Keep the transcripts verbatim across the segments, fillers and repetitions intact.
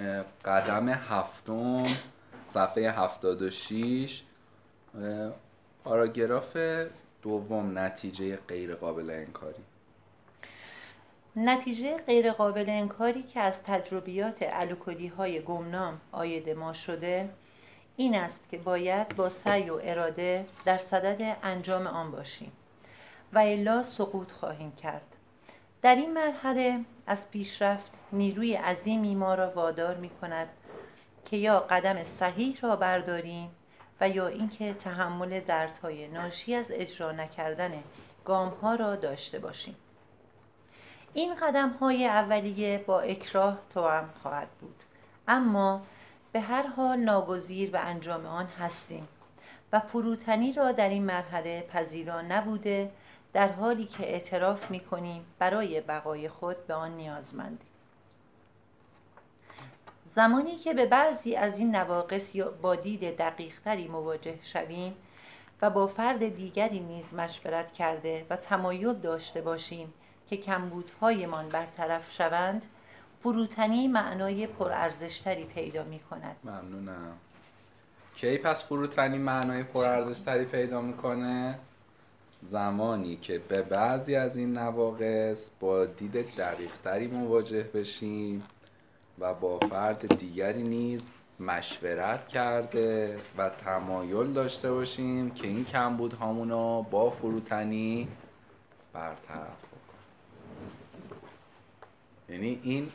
قدم هفتم صفحه هفتاد و شیش، پاراگراف دوم، نتیجه غیر قابل انکاری. نتیجه غیرقابل انکاری که از تجربیات الکلی‌های گمنام عاید ما شده این است که باید با سعی و اراده در صدد انجام آن باشیم و الا سقوط خواهیم کرد. در این مرحله از پیشرفت نیروی عظیمی ما را وادار می کند که یا قدم صحیح را برداریم و یا اینکه تحمل دردهای ناشی از اجرا نکردن گام‌ها را داشته باشیم. این قدم‌های اولیه با اکراه توأم خواهد بود، اما به هر حال ناگزیر به انجام آن هستیم و فروتنی را در این مرحله پذیرا نبوده، در حالی که اعتراف می‌کنیم برای بقای خود به آن نیازمندیم. زمانی که به بعضی از این نواقص با دید دقیق‌تری مواجه شویم و با فرد دیگری نیز مشورت کرده و تمایل داشته باشیم که کمبودهایمان برطرف شوند، فروتنی معنای پرارزشتری پیدا می‌کند. ممنونم. کی پس فروتنی معنای پرارزشتری پیدا میکنه؟ زمانی که به بعضی از این نواقص با دید دقیق‌تری مواجه بشیم و با فرد دیگری نیز مشورت کرده و تمایل داشته باشیم که این کمبودهامونو با فروتنی برطرف کنیم. یعنی این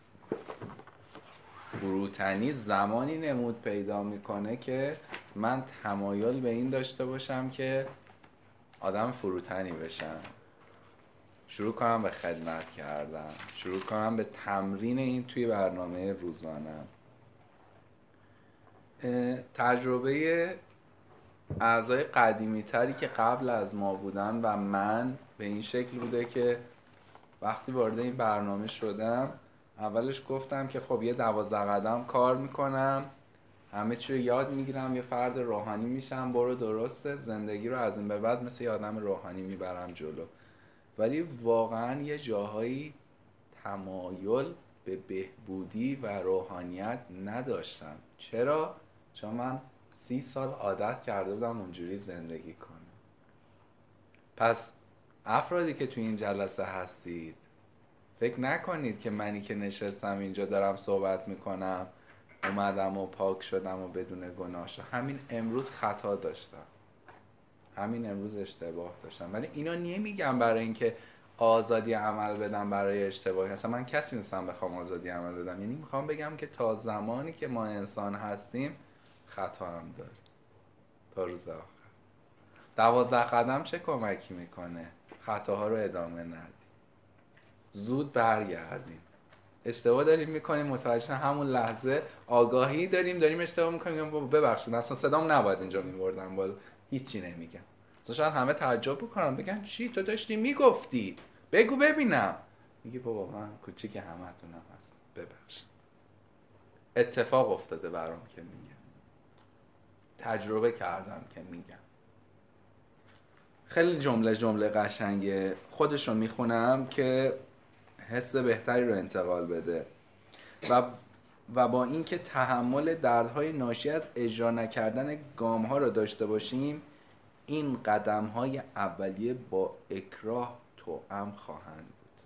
فروتنی زمانی نمود پیدا میکنه که من تمایل به این داشته باشم که آدم فروتنی بشم، شروع کنم به خدمت کردن، شروع کنم به تمرین این توی برنامه روزانه. تجربه اعضای قدیمی تری که قبل از ما بودن و من به این شکل بوده که وقتی وارد این برنامه شدم اولش گفتم که خب یه دوازده قدم کار میکنم، همه چی رو یاد میگیرم، یه فرد روحانی میشم، برو درسته، زندگی رو از این به بعد مثل یه آدم روحانی میبرم جلو. ولی واقعا یه جاهایی تمایل به بهبودی و روحانیت نداشتم. چرا؟ چون من سی سال عادت کرده بودم اونجوری زندگی کنم. پس افرادی که توی این جلسه هستید فکر نکنید که منی که نشستم اینجا دارم صحبت میکنم اومدم و پاک شدم و بدون گناه شدم. همین امروز خطا داشتم، همین امروز اشتباه داشتم، ولی اینا نمیگم برای اینکه آزادی عمل بدم برای اشتباهی. اصلا من کسی نیستم بخوام آزادی عمل بدم، یعنی میخوام بگم که تا زمانی که ما انسان هستیم خطا هم داریم تا روز آخر. دوازده قدم چه کمکی میکنه؟ خطاها رو ادامه ندیم، زود برگردیم. اشتباه داریم میکنیم، متوجه همون لحظه آگاهی داریم داریم اشتباه میکنیم، بابا ببخشید اصلا صدام نباید اینجا میبردم بالا، هیچی نمیگم. تو شاید همه تعجب بکنن بگن چی تو داشتی میگفتی، بگو ببینم. میگه بابا من کوچیک همتونم هستم، ببخشید اتفاق افتاده برام که میگم، تجربه کردم که میگم. خیلی جمله جمله قشنگه، خودشو میخونم که حس بهتری رو انتقال بده. و و با اینکه تحمل دردهای ناشی از اجرا نکردن گام‌ها رو داشته باشیم، این قدم‌های اولیه با اکراه توأم خواهند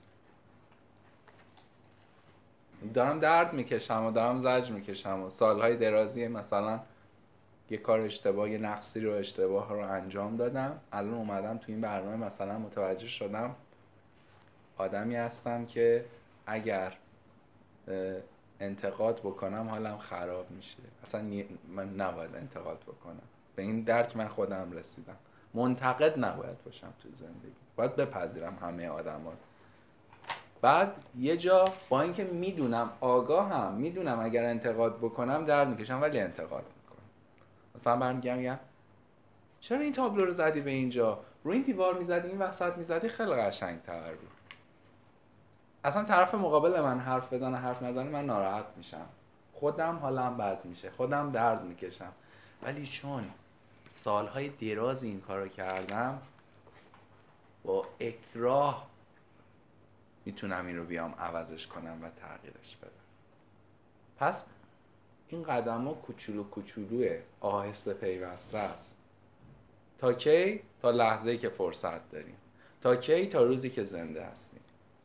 بود. دارم درد میکشم و دارم زجر میکشم و سالهای درازی مثلا یه کار اشتباه، یه نقصی رو اشتباه رو انجام دادم، الان اومدم تو این برنامه مثلا متوجه شدم آدمی هستم که اگر انتقاد بکنم حالم خراب میشه، اصلا من نباید انتقاد بکنم. به این درک من خودم رسیدم، منتقد نباید باشم تو زندگی، باید بپذیرم همه آدم ها. بعد یه جا با اینکه میدونم، آگاهم، میدونم اگر انتقاد بکنم درد میکشم ولی انتقاد میکنم. مثلا برمیگم میگم چرا این تابلو رو زدی به اینجا، رو این دیوار میزدی این وسط میزدی خیلی قشنگ تر بود. اصلا طرف مقابل من حرف بزنه حرف نزنه من ناراحت میشم، خودم حالم بد میشه، خودم درد میکشم. ولی چون سالهای دراز این کارو کردم با اکراه میتونم این رو بیام عوضش کنم و تغییرش بدم. پس این قدم ها کوچولو کوچولوه، آهسته پیوسته است. تا کی؟ تا لحظه‌ای که فرصت داریم. تا کی؟ تا روزی که زنده هستیم.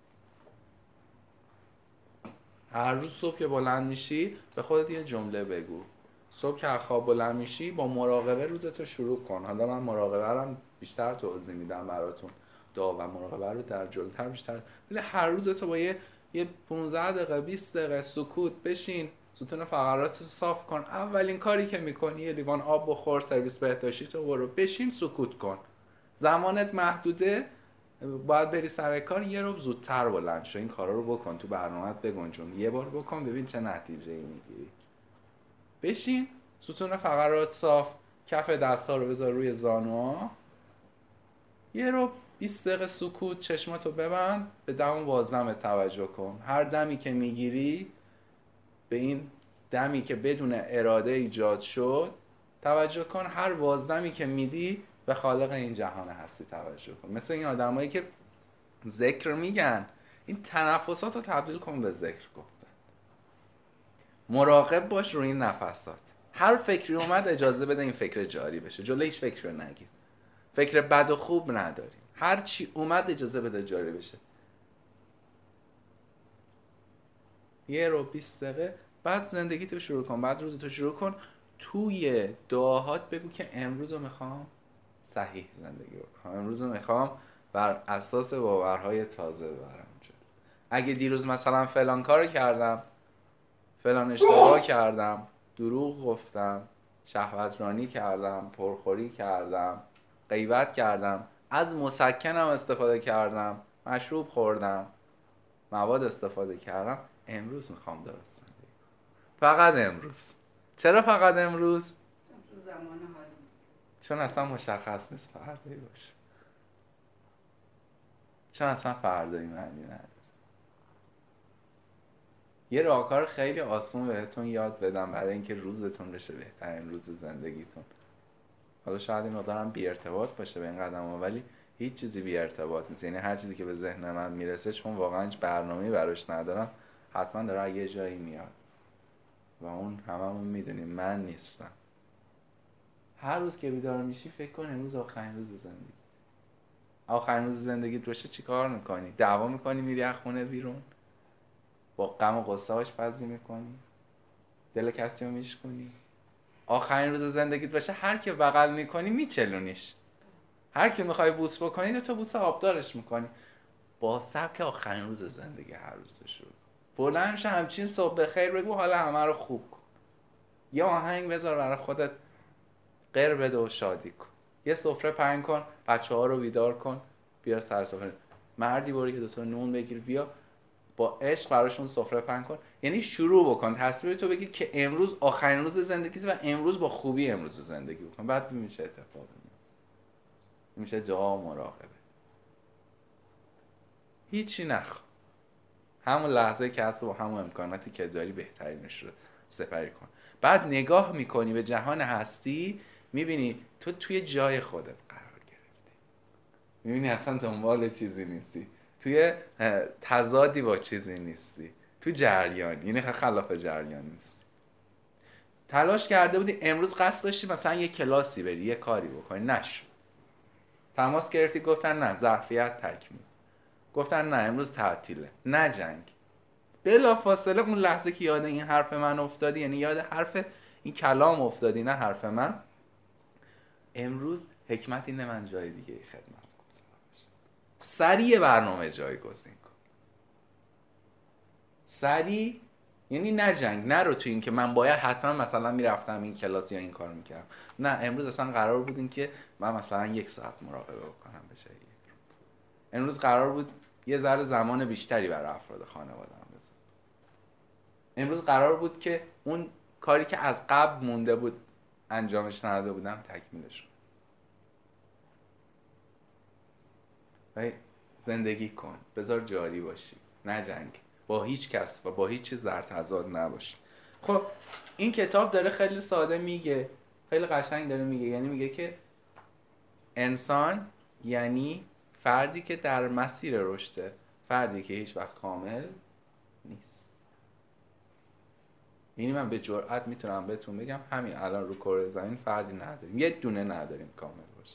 هر روز صبح که بلند میشی به خودت یه جمله بگو. صبح که از خواب بلند میشی با مراقبه روزتو شروع کن. حالا من مراقبه رو بیشتر توضیح میدم براتون، دعا و مراقبه رو در جلوتر بیشتر، ولی هر روز تو با یه یه پانزده دقیقه بیست دقیقه سکوت بشین، ستون فقرات رو صاف کن. اولین کاری که میکنی یه لیوان آب بخور، سرویس بهداشتی تو برو، بشین سکوت کن. زمانت محدوده، باید بری سر کار، یه رو زودتر بلند شو. این کارا رو بکن، تو برنامه‌ات بگنجون، یه بار بکن ببین چه نتیجه‌ای میگیری. بشین، ستون فقرات صاف، کف دست‌ها رو بذار روی زانوها، یه رو بیست دقیقه سکوت، چشماتو ببند، به دم و بازدمت توجه کن. هر دمی که میگیری به این دمی که بدون اراده ایجاد شد توجه کن. هر بازدمی که میدی به خالق این جهان هستی توجه کن. مثل این آدمایی که ذکر میگن، این تنفسات رو تبدیل کن به ذکر گفتن. مراقب باش روی این نفسات. هر فکری اومد اجازه بده این فکر جاری بشه، جلوی هیچ فکر رو نگیر. فکر بد و خوب نداریم، هر چی اومد اجازه بده جاری بشه. یه رو بیست دقیقه، بعد زندگی تو شروع کن، بعد روز تو شروع کن. توی دعاهات بگو که امروز رو میخوام صحیح زندگی بکنم، امروز رو میخوام بر اساس باورهای تازه ببرم جلو. اگه دیروز مثلا فلان کار کردم، فلان اشتباه کردم، دروغ گفتم، شهوترانی کردم، پرخوری کردم، غیبت کردم، از مسکنم استفاده کردم، مشروب خوردم، مواد استفاده کردم، امروز میخوام درست زندگی کنم. فقط امروز. چرا فقط امروز؟ زمان حال. چون اصلا مشخص نیست فردایی باشه، چون اصلا فردایی معنی نداره. یه راهکار خیلی آسون بهتون یاد بدم برای اینکه روزتون بشه بهترین روز زندگیتون. حالا شاید این مقدارم بی ارتباط باشه به این قدم ها، ولی هیچ چیزی بی ارتباط نیست. یعنی هر چیزی که به ذهن من میرسه، چون واقعا هیچ برنامه‌ای براش ندارم، حتما داره یه جایی میاد و اون هممون میدونیم من نیستم. هر روز که بیدار میشی فکر کن امروز آخرین روز زندگی. آخرین روز زندگیت باشه چی کار میکنی؟ دعوا میکنی میری از خونه بیرون؟ با غم و غصه آشپزی میکنی؟ دل کسی رو میشکنی؟ آخرین روز زندگیت باشه هر کی بغل میکنی میچلونیش، هر کی میخوای بوس بکنی دو تا بوس آبدارش میکنی. با سبک آخرین روز زندگی هر روز شروع. بلند شو همچین صبح بخیر بگو، حالا همه رو خوب کن. یه آهنگ بذار برای خودت، غیر بده و شادی کن. یه سفره پهن کن، بچه‌ها رو بیدار کن، بیا سر سفره. مردی برو که دو تا نون بگیر بیا، با عشق براشون سفره پهن کن. یعنی شروع بکن، تصمیم تو بگیر که امروز آخرین روز زندگیت و امروز با خوبی امروز زندگی بکن. بعد میشه اتفاق میفته. میشه دعا و مراقبه. هیچی نخوا، همون لحظه که هست و همون امکاناتی که داری بهترینش رو سپری کن. بعد نگاه میکنی به جهان هستی، میبینی تو توی جای خودت قرار گرفتی، میبینی اصلا دنبال چیزی نیستی، توی تضادی با چیزی نیستی، تو جریان، یعنی خلاف جریان نیستی. تلاش کرده بودی امروز قصد داشتی مثلا یه کلاسی بری، یه کاری بکنی، نشد. تماس گرفتی گفتن نه ظرفیت تکمیل، گفتن نه امروز تعطیله، نه جنگ. بلا فاصله اون لحظه که یاد این حرف من افتادی، یعنی یاد حرف این کلام افتادی نه حرف من، امروز حکمت اینه من جای دیگه ای خدمت کنم. سریع برنامه جایگزین کن، سریع، یعنی نه جنگ، نه رو تو این که من باید حتما مثلا میرفتم این کلاس یا این کار میکردم. نه، امروز اصلا قرار بود این که من مثلا یک ساعت مراقبه بکنم به جای یک رو. امروز قرار بود یه ذره زمان بیشتری برای افراد خانواده‌ام بذارم. امروز قرار بود که اون کاری که از قبل مونده بود انجامش نداده بودم تکمیلش کنم. و زندگی کن، بذار جاری باشی، نه جنگ با هیچ کس و با هیچ چیز در تضاد نباشی. خب این کتاب داره خیلی ساده میگه، خیلی قشنگ داره میگه، یعنی میگه که انسان یعنی فردی که در مسیر رشده، فردی که هیچ وقت کامل نیست. یعنی من به جرئت میتونم بهتون بگم همین الان رو کره زمین فردی نداریم، یه دونه نداریم کامل باشه،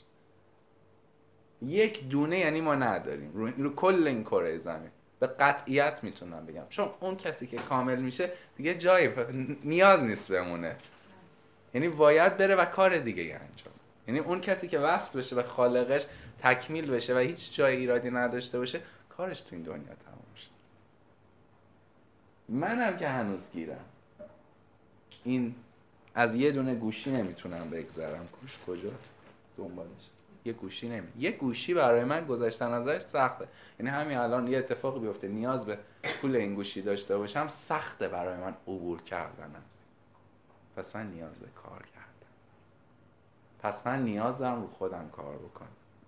یک دونه یعنی ما نداریم رو, رو کل این کره زمین به قطعیت میتونم بگم. چون اون کسی که کامل میشه دیگه جایی نیاز نیست بمونه، یعنی باید بره و کار دیگه انجام. یعنی اون کسی که وصل بشه به خالقش، تکمیل بشه و هیچ جای ایرادی نداشته باشه، کارش تو این دنیا تموم شه. منم که هنوز گیرم، این از یه دونه گوشی نمیتونم بگذرم. گوش کجاست؟ دنبالش یه گوشی نمی یه گوشی برای من گذاشتن ازش سخته. یعنی همین الان یه اتفاقی بیفته نیاز به پول این گوشی داشته باشم، سخته برای من عبور کردن از. پس من نیاز به کار کردم، پس من نیاز دارم رو خودم کار بکنم.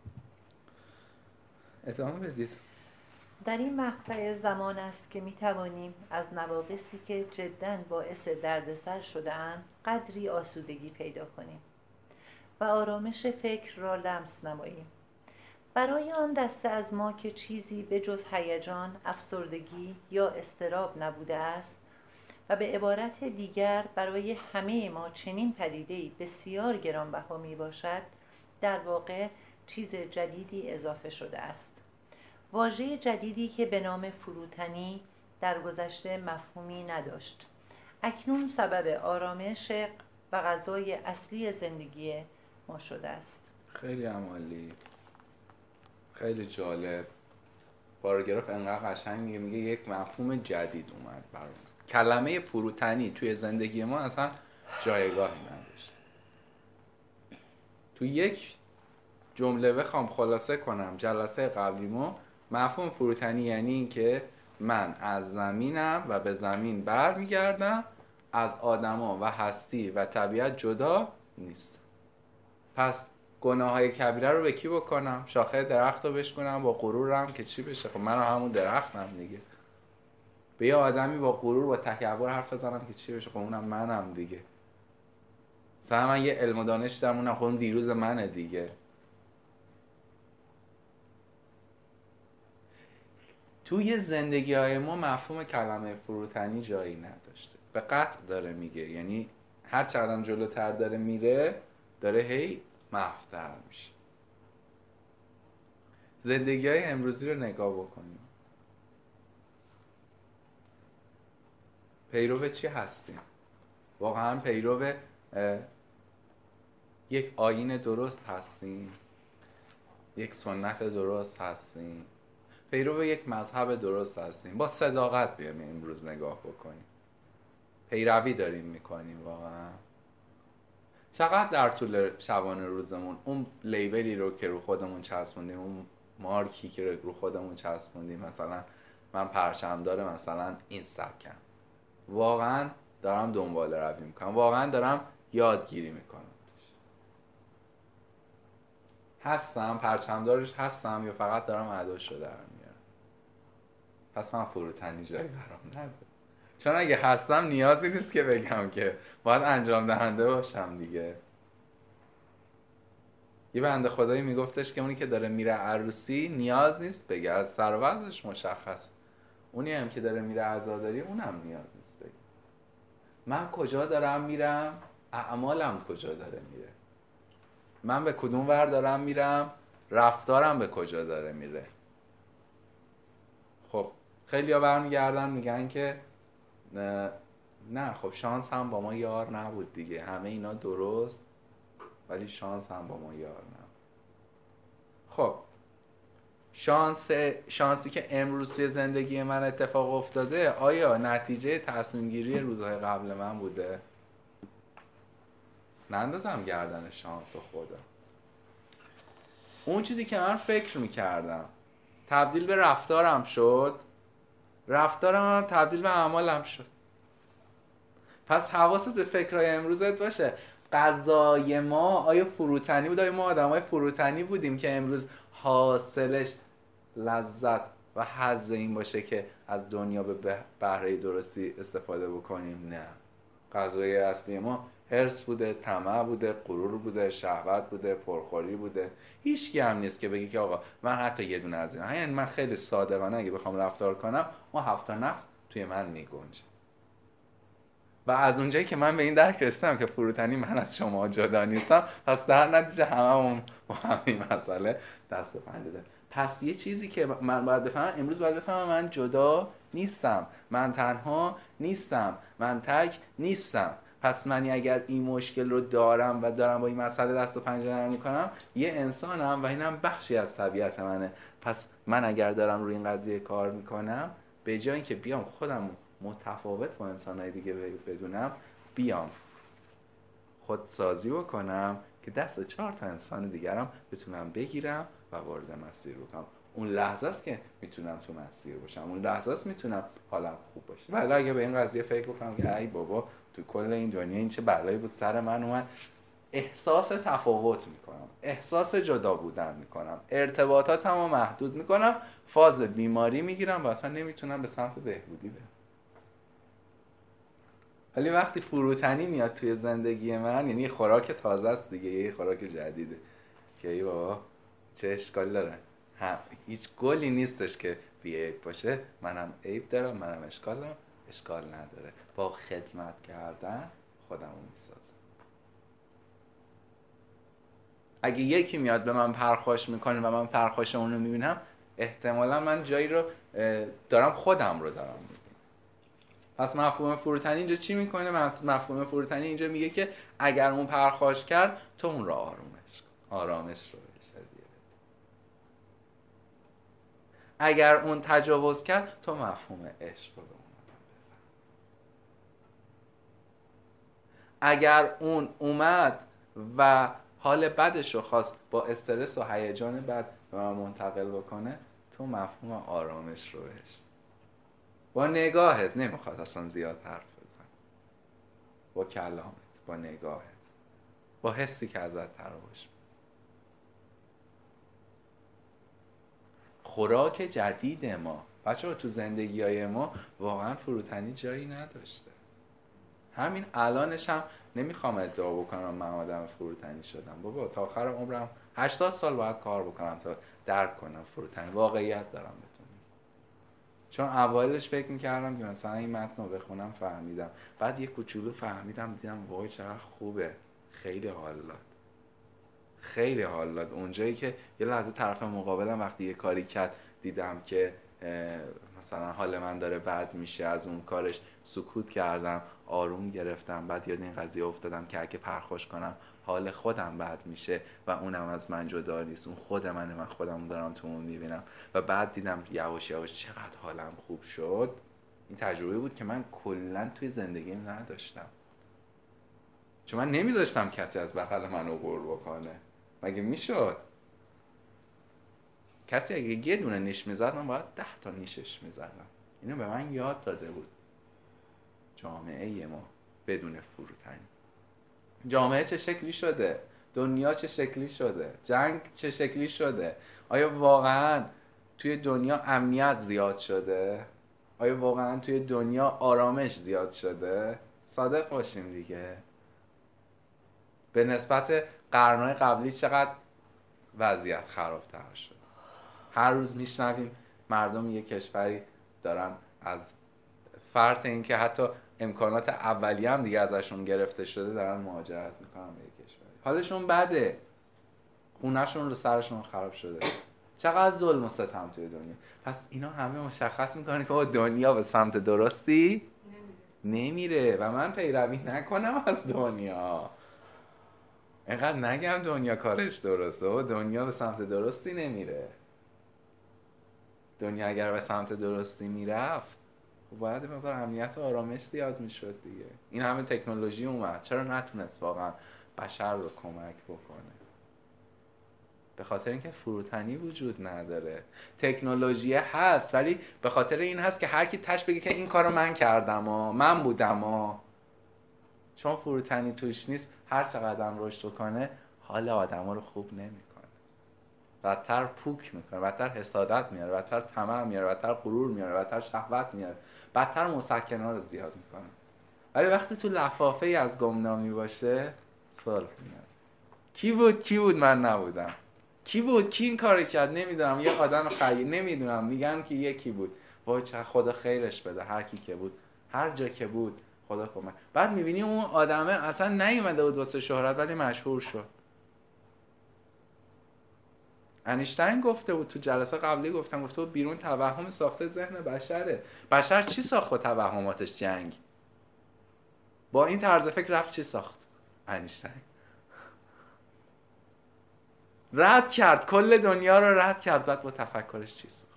ادامه بدید. در این مقطع زمان است که می توانیم از نواقصی که جداً باعث دردسر شده‌اند قدری آسودگی پیدا کنیم و آرامش فکر را لمس نماییم. برای آن دسته از ما که چیزی به جز هیجان، افسردگی یا اضطراب نبوده است و به عبارت دیگر برای همه ما چنین پدیده‌ای بسیار گرانبها می باشد، در واقع چیز جدیدی اضافه شده است. واژه جدیدی که به نام فروتنی در گذشته مفهومی نداشت، اکنون سبب آرامش و غذای اصلی زندگی ما شده است. خیلی عالی، خیلی جالب. پاراگراف انقدر قشنگ میگه، میگه یک مفهوم جدید اومد برام. کلمه فروتنی توی زندگی ما اصلا جایگاهی نداشت. تو یک جمله بخوام خلاصه کنم جلسه قبلی ما، مفهوم فروتنی یعنی این که من از زمینم و به زمین برمیگردم، از آدما و هستی و طبیعت جدا نیست. پس گناههای کبیره رو به کی بکنم؟ شاخه درخت رو بشکنم با غرورم که چی بشه؟ خب من همون درختم دیگه. به یه آدمی با غرور با تکبر حرف بزنم که چی بشه؟ خب اونم منم دیگه. مثلا من یه علم و دانش دارم، اونم خب اون دیروز منه دیگه. توی زندگی های ما مفهوم کلمه فروتنی جایی نداشته. به قطع داره میگه، یعنی هر چقدر جلوتر داره میره داره هی محو‌تر میشه. زندگی های امروزی رو نگاه بکنیم، پیرو چی هستیم؟ واقعا پیرو یک آیین درست هستیم؟ یک سنت درست هستیم؟ پیرو یک مذهب درست هستیم؟ با صداقت بیایم امروز نگاه بکنیم. پیروی داریم میکنیم واقعا؟ چقدر در طول شبانه روزمون اون لیبلی رو که رو خودمون چسبوندیم، اون مارکی که رو خودمون چسبوندیم، مثلا من پرچمدار مثلا این سبکم، واقعا دارم دنبال روی میکنم؟ واقعا دارم یادگیری میکنم؟ هستم پرچمدارش هستم یا فقط دارم اداشو در میارم؟ پس من فروتنی جایی برام نداره. چون اگه هستم نیازی نیست که بگم که باید انجام دهنده باشم دیگه. یه بنده خدایی میگفتش که اونی که داره میره عروسی نیاز نیست بگه، از سر و وضعش مشخص. اونی هم که داره میره عزاداری اونم نیاز نیست بگه. من کجا دارم میرم؟ اعمالم کجا داره میره؟ من به کدوم ور دارم میرم؟ رفتارم به کجا داره میره؟ خب خیلی ها برمیگردن میگن که نه, نه خب شانس هم با ما یار نبود دیگه، همه اینا درست ولی شانس هم با ما یار نبود. خب شانس شانسی که امروز توی زندگی من اتفاق افتاده آیا نتیجه تصمیم گیری روزهای قبل من بوده؟ نندازم گردن شانس خدا. اون چیزی که من فکر میکردم تبدیل به رفتارم شد، رفتارم هم تبدیل به اعمالم شد. پس حواست به فکرهای امروزت باشه. غذای ما آیا فروتنی بود؟ آیا ما آدمای فروتنی بودیم که امروز حاصلش لذت و حظ این باشه که از دنیا به بهره درستی استفاده بکنیم؟ نه. غذای اصلی ما حرص بوده، طمع بوده، غرور بوده، شهوت بوده، پرخوری بوده. هیچ کی هم نیست که بگی که آقا من حتی یه دونه از اینا، یعنی من خیلی صادقانه اگه بخوام رفتار کنم اون هفت تا نقص توی من میگنجه. و از اونجایی که من به این درک رسیدم که فروتنی من از شما جدا نیستم، پس در نتیجه هممون با همین مسئله دست و پنجه داریم. پس یه چیزی که من باید بفهمم، امروز باید بفهمم من جدا نیستم، من تنها نیستم، من تک نیستم. پس من اگر این مشکل رو دارم و دارم با این مسئله دست و پنجه نرم میکنم، یه انسانم و اینم بخشی از طبیعت منه. پس من اگر دارم روی این قضیه کار میکنم، به جای اینکه بیام خودم متفاوت با انسانهای دیگه بدونم، بیام خودسازی بکنم که دست چهار تا انسان دیگرم بتونم بگیرم و وارد مسیر بکنم. اون لحظه است که میتونم تو مسیر باشم، اون لحظه است میتونم حالم خوب باشه. ولی اگه به این قضیه فکر بکنم که ای بابا تو کل این دنیا این چه بلایی بود سر من اومد، احساس تفاوت میکنم، احساس جدا بودن میکنم، ارتباطاتم رو محدود میکنم، فاز بیماری میگیرم و اصلا نمیتونم به سمت بهبودی برم. ولی وقتی فروتنی میاد توی زندگی من، یعنی خوراک تازه است دیگه، یه خوراک جدیده که ای بابا چه اشکال داره، هم هیچ گلی نیستش که بی عیب باشه، منم عیب دارم، منم اشکال دارم، اشکال نداره، با خدمت کردن خودمو میسازم. اگه یکی میاد به من پرخاش میکنه و من پرخاش اونو میبینم، احتمالا من جایی رو دارم خودم رو دارم میبینم. پس مفهوم فروتنی اینجا چی میکنه؟ مفهوم فروتنی اینجا میگه که اگر اون پرخاش کرد، تو اون رو آرومش کن، آرامش رو بهش هدیه بده. اگر اون تجاوز کرد، تو مفهوم عشق رو به اون بفهم. اگر اون اومد و حال بدش رو خواست با استرس و هیجان بد به من منتقل بکنه، تو مفهوم آرامش رو بهش. با نگاهت، نمیخواد اصلا زیاد حرف بزن، با کلامت، با نگاهت، با حسی که ازت تراوش. خوراک جدید ما بچه‌ها تو زندگی های ما واقعا فروتنی جایی نداشته. همین الانش هم نمیخوام ادعا بکنم من آدم فروتنی شدم. بابا تا آخر عمرم هشتاد سال باید کار بکنم تا درک کنم فروتنی. واقعیت دارم بهتون. چون اولش فکر میکردم که مثلا این متن رو بخونم فهمیدم، بعد یه کوچولو فهمیدم، دیدم وای چقدر خوبه، خیلی حال داد، خیلی حال داد. اونجایی که یه لحظه طرف مقابلم وقتی یه کاری کرد دیدم که مثلا حال من داره بد میشه، از اون کارش سکوت کردم، آروم گرفتم، بعد یاد این قضیه افتادم که اگه پرخوش کنم حال خودم بد میشه و اونم از من جدا نیست، اون خود منه، من خودم دارم تو اون میبینم. و بعد دیدم یواش یواش چقدر حالم خوب شد. این تجربه بود که من کلا توی زندگیم نداشتم، چون من نمیذاشتم کسی از بغل من عبور بکنه. مگه میشد؟ کسی اگه یه دونه نیش میزد، من باید ده تا نیشش میزدم. اینو به من یاد داده بود جامعه ما بدون فروتنی. جامعه چه شکلی شده؟ دنیا چه شکلی شده؟ جنگ چه شکلی شده؟ آیا واقعا توی دنیا امنیت زیاد شده؟ آیا واقعا توی دنیا آرامش زیاد شده؟ صادق باشیم دیگه. به نسبت قرن‌های قبلی چقدر وضعیت خرابتر شد. هر روز میشنویم مردم یک کشوری دارن از فرط این که حتی امکانات اولیه هم دیگه ازشون گرفته شده دارن مهاجرت میکنن به یک کشوری. حالشون بده، خونهشون رو سرشون خراب شده. چقدر ظلم و ستم توی دنیا. پس اینا همه مشخص میکنه که دنیا به سمت درستی نمیره و من پیروی نکنم از دنیا. اینقدر نگم دنیا کارش درسته و دنیا به سمت درستی نمیره. دنیا اگر به سمت درستی میرفت باید مقدار امنیت و آرامش زیاد میشد دیگه. این همه تکنولوژی اومد، چرا نتونست واقعا بشر رو کمک بکنه؟ به خاطر اینکه فروتنی وجود نداره. تکنولوژی هست ولی به خاطر این هست که هر کی تش بگه که این کارو من کردم و من بودم و چون فروتنی توش نیست، هر چقدر رشد کنه حال آدما رو خوب نمیکنه. بدتر پوک میکنه، بدتر حسادت میاره، بدتر طمع میاره، بدتر غرور میاره، بدتر شهوت میاره، بدتر مسکنات رو زیاد میکنه. ولی وقتی تو لفافه ای از گمنامی باشه، صلح میاره. کی بود کی بود من نبودم، کی بود کی این کارو کرد نمیدونم، یه آدم خیلی نمیدونم، میگن که یکی بود. وای چه خدا خیرش بده، هر کی که بود، هر جا که بود، خدا کمک. بعد میبینی اون آدمه اصلا نیومده بود واسه شهرت ولی مشهور شد. انیشتین گفته بود تو جلسه قبلی، گفتم گفته بود بیرون توهم ساخته ذهن بشره. بشر چی ساخت با توهماتش؟ جنگ. با این طرز فکر رفت چی ساخت؟ انیشتین رد کرد، کل دنیا رو رد کرد. بعد با تفکرش چی ساخت؟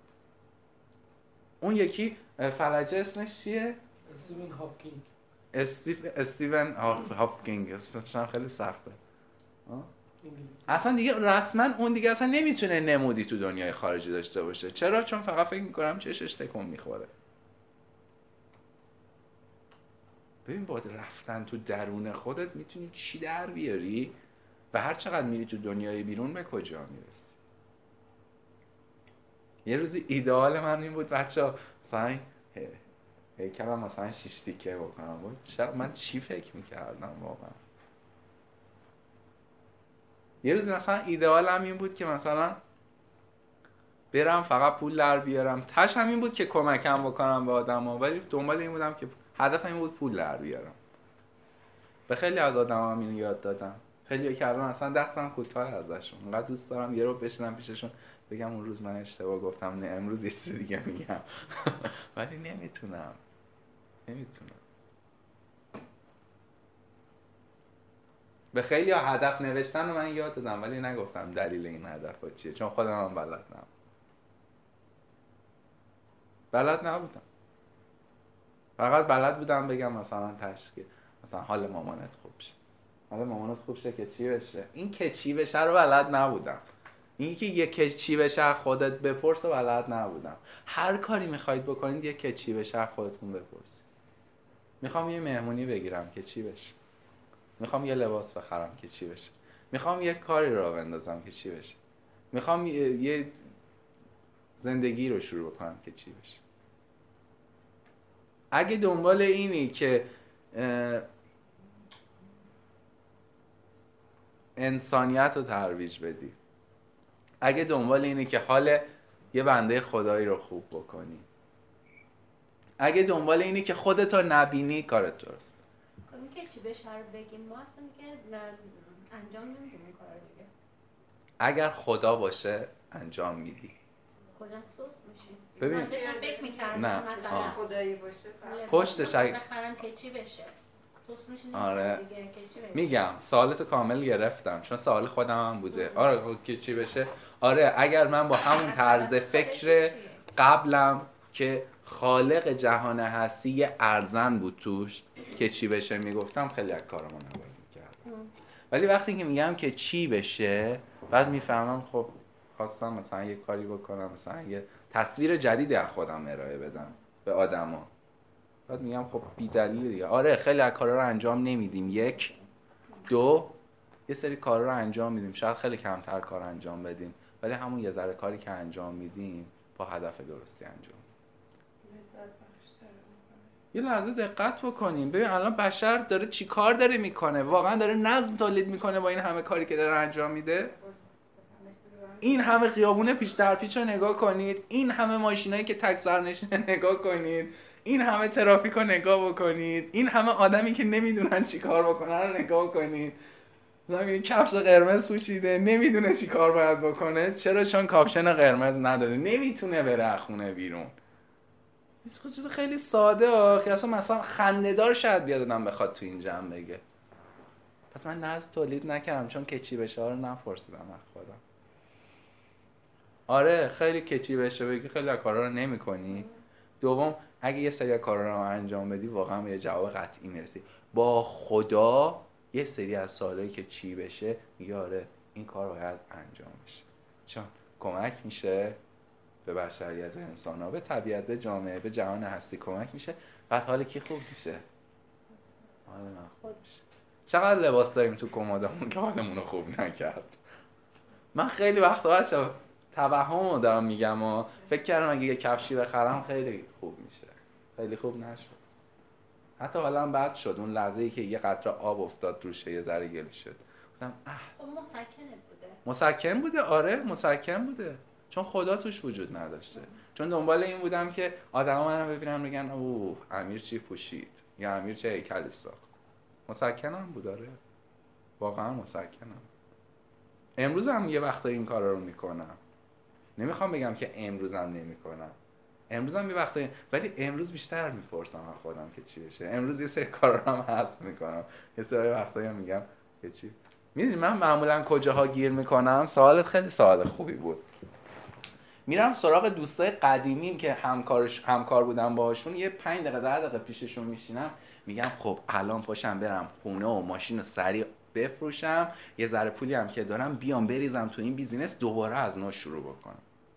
اون یکی فلجه اسمش چیه؟ استیون هاپکینگ. استیف استیون هاپکینگ اسمش هم خیلی سخته. اصلا دیگه رسما اون دیگه اصلا نمیتونه نمودی تو دنیای خارجی داشته باشه. چرا؟ چون فقط فکر میکنم چشش تکون میخوره. ببین با رفتن تو درون خودت میتونی چی در بیاری و هر چقدر میری تو دنیای بیرون به کجا میرسی. یه روزی ایدئال من این بود بچه‌ها مثلا هیکلم مثلا شش تیکه بکنم. چرا من چی فکر میکردم واقعا؟ یه روزی مثلا ایدئالم این بود که مثلا برم فقط پول در بیارم. تش هم این بود که کمکم بکنم به آدما، ولی دنبال این بودم که هدفم این بود پول در بیارم. به خیلی از آدما اینو یاد دادم. خیلی‌ها که الان اصلا دستم کوتاه ازشون. انقدر دوست دارم یه رو بشینم پیششون بگم اون روز من اشتباه گفتم، نه امروز یه چیز دیگه میگم. ولی نمیتونم. نمیتونم. به خیلی ها هدف نوشتن رو من یاد دادم ولی نگفتم دلیل این هدف ها چیه، چون خودم هم بلد نبودم. بلد نبودم. فقط بلد بودم بگم مثلا تشکیل مثلا حال مامانت خوب شه. حال مامانت خوب شه که چی بشه؟ این که چی بشه رو بلد نبودم. این که یه که چی بشه خودت بپرس و بلد نبودم. هر کاری میخواید بکنید یه که چی بشه خودتون بپرسید. میخوام یه مهمونی بگیرم که چی بشه؟ میخوام یه لباس بخرم که چی بشه؟ میخوام یه کاری رو بندازم که چی بشه؟ میخوام یه زندگی رو شروع بکنم که چی بشه؟ اگه دنبال اینی که انسانیت رو ترویج بدی، اگه دنبال اینی که حال یه بنده خدایی رو خوب بکنی، اگه دنبال اینی که خودتو نبینی، کارت درست. که چی بشه رو بگیم ما اصلا که انجام نمیدیم این کار دیگه. اگر خدا باشه انجام میدی. کلا سوس میشیم. ببین من داشتم فکر میکردم نه. مثلا آه. خدایی باشه پشتش اگه بخرم که چی بشه. سوس میشیم. آره. دیگه که چی بشه. میگم سوالتو کامل گرفتم چون سوال خودم هم بوده. آره که چی بشه؟ آره اگر من با همون طرز فکر قبلم که خالق جهان هستی یه ارزن بود توش که چی بشه میگفتم، خیلی از کارمو نباید میکردم. ولی وقتی که میگم که چی بشه بعد میفهمم خب خواستم مثلا یه کاری بکنم، مثلا یه تصویر جدیدی از خودم ارائه بدم به آدما. بعد میگم خب بی دلیل دیگه. آره خیلی از کارا رو انجام نمیدیم. یک دو یه سری کارا رو انجام میدیم، شاید خیلی کمتر کار انجام بدیم ولی همون یه ذره کاری که انجام میدیم با هدف درستی انجام. یه لحظه دقت بکنیم. ببین الان بشر داره چی کار داره میکنه؟ واقعا داره نظم تولید میکنه با این همه کاری که داره انجام میده. این همه خیابونه پیش در پیش رو نگاه کنید، این همه ماشینایی که تک سرنشینه نگاه کنید، این همه ترافیک رو نگاه بکنید، این همه آدمی که نمیدونن چی کار بکنن رو نگاه کنید. زمین کفش قرمز پوشیده نمیدونه چی کار باید بکنه. چرا؟ چون کاپشن قرمز نداره، نمیتونه بره خونه بیرون. این چیز خیلی ساده ها که اصلا مثلا خنده‌دار شاید بیاد آدم بخواد تو این جمع بگه. پس من نظم تولید نکردم چون که چی بشه رو نپرسیدم از خودم. آره خیلی کچی بشه بگی خیلی از کارا رو نمی‌کنی. دوم اگه یه سری از کارا رو انجام بدی واقعا به یه جواب قطعی میرسی. با خدا یه سری از سوالایی که چی بشه میگه آره این کار باید انجام بشه، چون کمک میشه به بشریت و انسان‌ها، به طبیعت، به جامعه، به جهان هستی کمک میشه. بعد حال کی خوب میشه؟ حال من خوب میشه. چقدر لباس داریم تو کمدمون که حالمون رو خوب نکرد. من خیلی وقتا بچه‌ها توهمو دارم میگم و فکر کردم اگه یه کفشی بخرم خیلی خوب میشه. خیلی خوب نشد. حتی حالا بد شد. اون لحظه‌ای که یه قطره آب افتاد روش یه ذره گلی شد. گفتم اه مسکن بوده. مسکن بوده. آره مسکن بوده. چون خدا توش وجود نداشته. چون دنبال این بودم که آدما منو ببینن بگن اوه امیر چی پوشید. یا امیر چه هیکلی ساخت. مسکنم بود. داره واقعا مسکنم. امروز هم یه وقتا این کارا رو میکنم. نمیخوام بگم که امروز هم نمیکنم، امروز هم یه وقتا، ولی امروز بیشتر میپرسم از خودم که چی بشه. امروز یه سری کارا رو هم حذف میکنم، یه سری وقتا هم میگم که چی. میدونی من معمولا کجاها گیر میکنم؟ سوالت خیلی سوال خوبی بود. میرم سراغ دوستای قدیمیم که همکارش همکار بودم باهاشون، یه پنج دقیقه ده دقیقه پیششون میشینم، میگم خب الان پاشم برم خونه و ماشین رو سریع بفروشم، یه ذره پولی هم که دارم بیام بریزم تو این بیزینس، دوباره از نو شروع بکنم.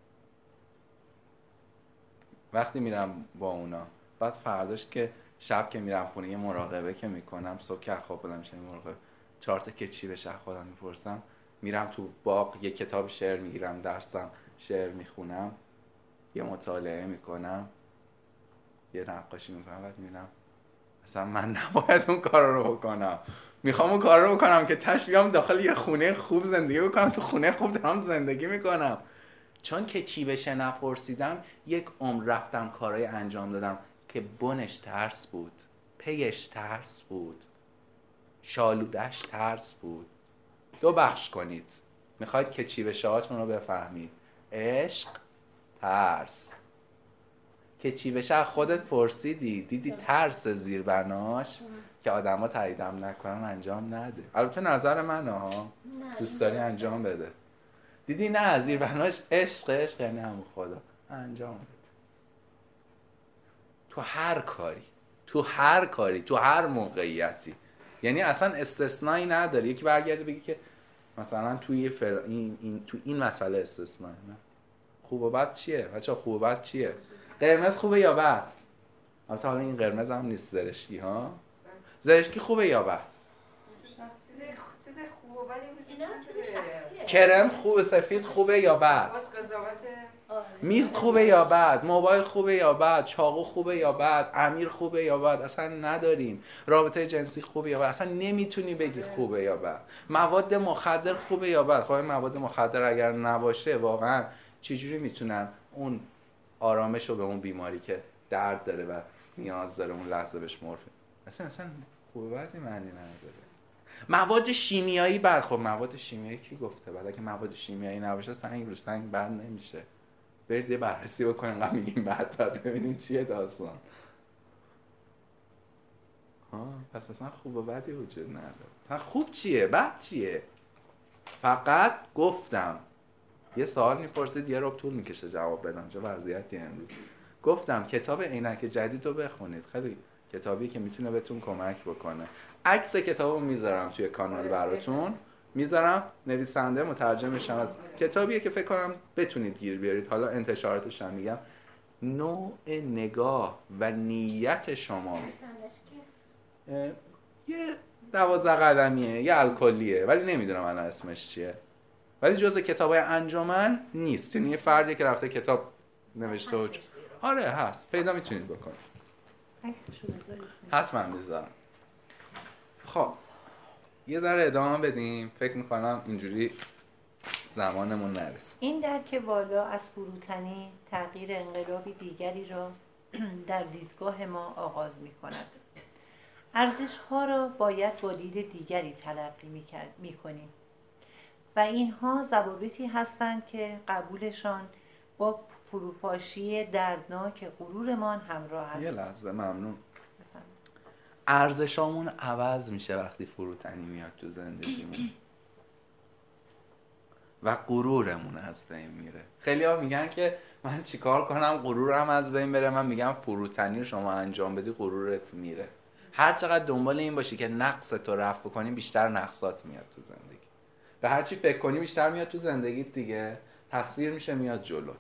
وقتی میرم با اونا، بعد فرداش که شب که میرم خونه یه مراقبه که میکنم، صبح که خواب بودم میشم مراقبه چهار تا که چی بشه خودم میپرسم، میرم تو باغ یه کتاب شعر میگیرم، درسم شعر میخونم، یه مطالعه میکنم، یه نقاشی میکنم، بعد میبینم اصلا من نباید اون کار رو بکنم، میخوام اون کار رو بکنم که تش بیام داخل یه خونه خوب زندگی بکنم، تو خونه خوب دارم زندگی میکنم. چون که چی بشه نپرسیدم، یک عمر رفتم کارهای انجام دادم که بنش ترس بود، پیش ترس بود، شالودش ترس بود. دو بخش کنید، میخواید که چی بشه هاتون رو بفهمید، عشق، ترس. که چی بشه خودت پرسیدی، دیدی ترس زیر بناش که آدم ها تاییدم نکنن انجام نده. البته نظر من ها، دوست داری انجام بده. دیدی نه زیر بناش عشق، عشق یعنی همون خدا، انجام بده. تو هر کاری، تو هر کاری، تو هر موقعیتی، یعنی اصلا استثنایی نداره. یکی برگرده بگی که مثلا توی فر... این... این... تو این مسئله استثنایی نه. خوب و بد چیه؟ بچه‌ها خوب و بد چیه؟ قرمز خوبه یا بد؟ البته حالا این قرمز هم نیست، زرشکی ها. زرشکی خوبه یا بد؟ چیز خوب و بدی اینا چیز شخصیه. کرم خوبه، سفید خوبه یا بد؟ باز قضاوت. میز خوبه یا بد؟ موبایل خوبه یا بد؟ چاقو خوبه یا بد؟ امیر خوبه یا بد؟ اصلا نداریم. رابطه جنسی خوبه یا بد؟ اصلا نمیتونی بگی خوبه یا بد. مواد مخدر خوبه یا بد؟ خب مواد مخدر اگر نباشه واقعا چجوری میتونن اون آرامش رو به اون بیماری که درد داره و نیاز داره اون لحظه بهش مورفین، اصلا اصلا خوبه بدی معنی نداره. مواد شیمیایی بد، خب مواد شیمیایی کی گفته بعد؟ اگه مواد شیمیایی نباشه سنگ رو سنگ بد نمیشه. برید یه بررسی بکنین قبل میگیم بعد بعد ببینیم چیه داستان. ها پس اصلا خوب و بدی وجود نداره. خوب چیه؟ بد چیه؟ فقط گفتم یه سوال میپرسید یه ربع طول میکشه جواب بدم، چه وضعیتی امروز. گفتم کتاب عینک جدید رو بخونید، خیلی کتابی که میتونه بهتون کمک بکنه. عکس کتابو میذارم توی کانال براتون، میذارم، نویسنده مترجمش هم از کتابیه که فکر کنم بتونید گیر بیارید. حالا انتشاراتش هم میگم. نوع نگاه و نیت شما یه دوازده قدمیه، یه الکلیه، ولی نمیدونم الان اسمش چیه، ولی جزء کتابای انجمن نیست. یعنی یه فردی که رفته کتاب نوشته و آره هست، پیدا میتونید بکنید. عکسشو بذارید. حتما میذارم. خب یه ذره ادامه بدیم، فکر میکنم اینجوری زمانمون نرسه. این درک والا از فروتنی تغییر انقلابی دیگری را در دیدگاه ما آغاز می کند. ارزش ها را باید با دید دیگری تلقی می کنیم و اینها ضوابطی هستند که قبولشان با فروپاشی دردناک غرورمان همراه است. یه لحظه ممنون. ارزشامون عوض میشه وقتی فروتنی میاد تو زندگیمون و غرورمون از بین میره. خیلی ها میگن که من چیکار کنم غرورم از بین بره؟ من میگم فروتنی رو شما انجام بدی غرورت میره. هر چقدر دنبال این باشی که نقص تو رفع کنی بیشتر نقصات میاد تو زندگی. و هر چی فکر کنی بیشتر میاد تو زندگیت دیگه، تصویر میشه میاد جلوت.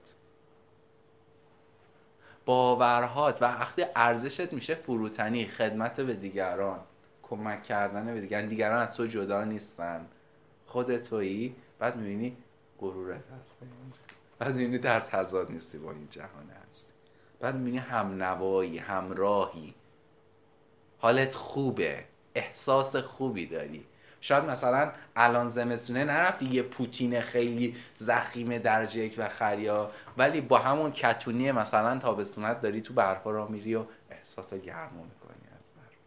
باورهات و وقتی ارزشت میشه فروتنی، خدمت به دیگران، کمک کردن به دیگران، دیگران از تو جدا نیستن، خودت تویی، بعد میبینی غرورت هست، بعد میبینی در تضاد نیستی با این جهان هستی، بعد میبینی هم نوایی، همراهی، حالت خوبه، احساس خوبی داری. شاید مثلا الان زمستونه نرفتی یه پوتین خیلی ضخیم درجه یک و خریا، ولی با همون کتونی مثلا تابستونت داری تو برفا را میری و احساس گرما میکنی از برف.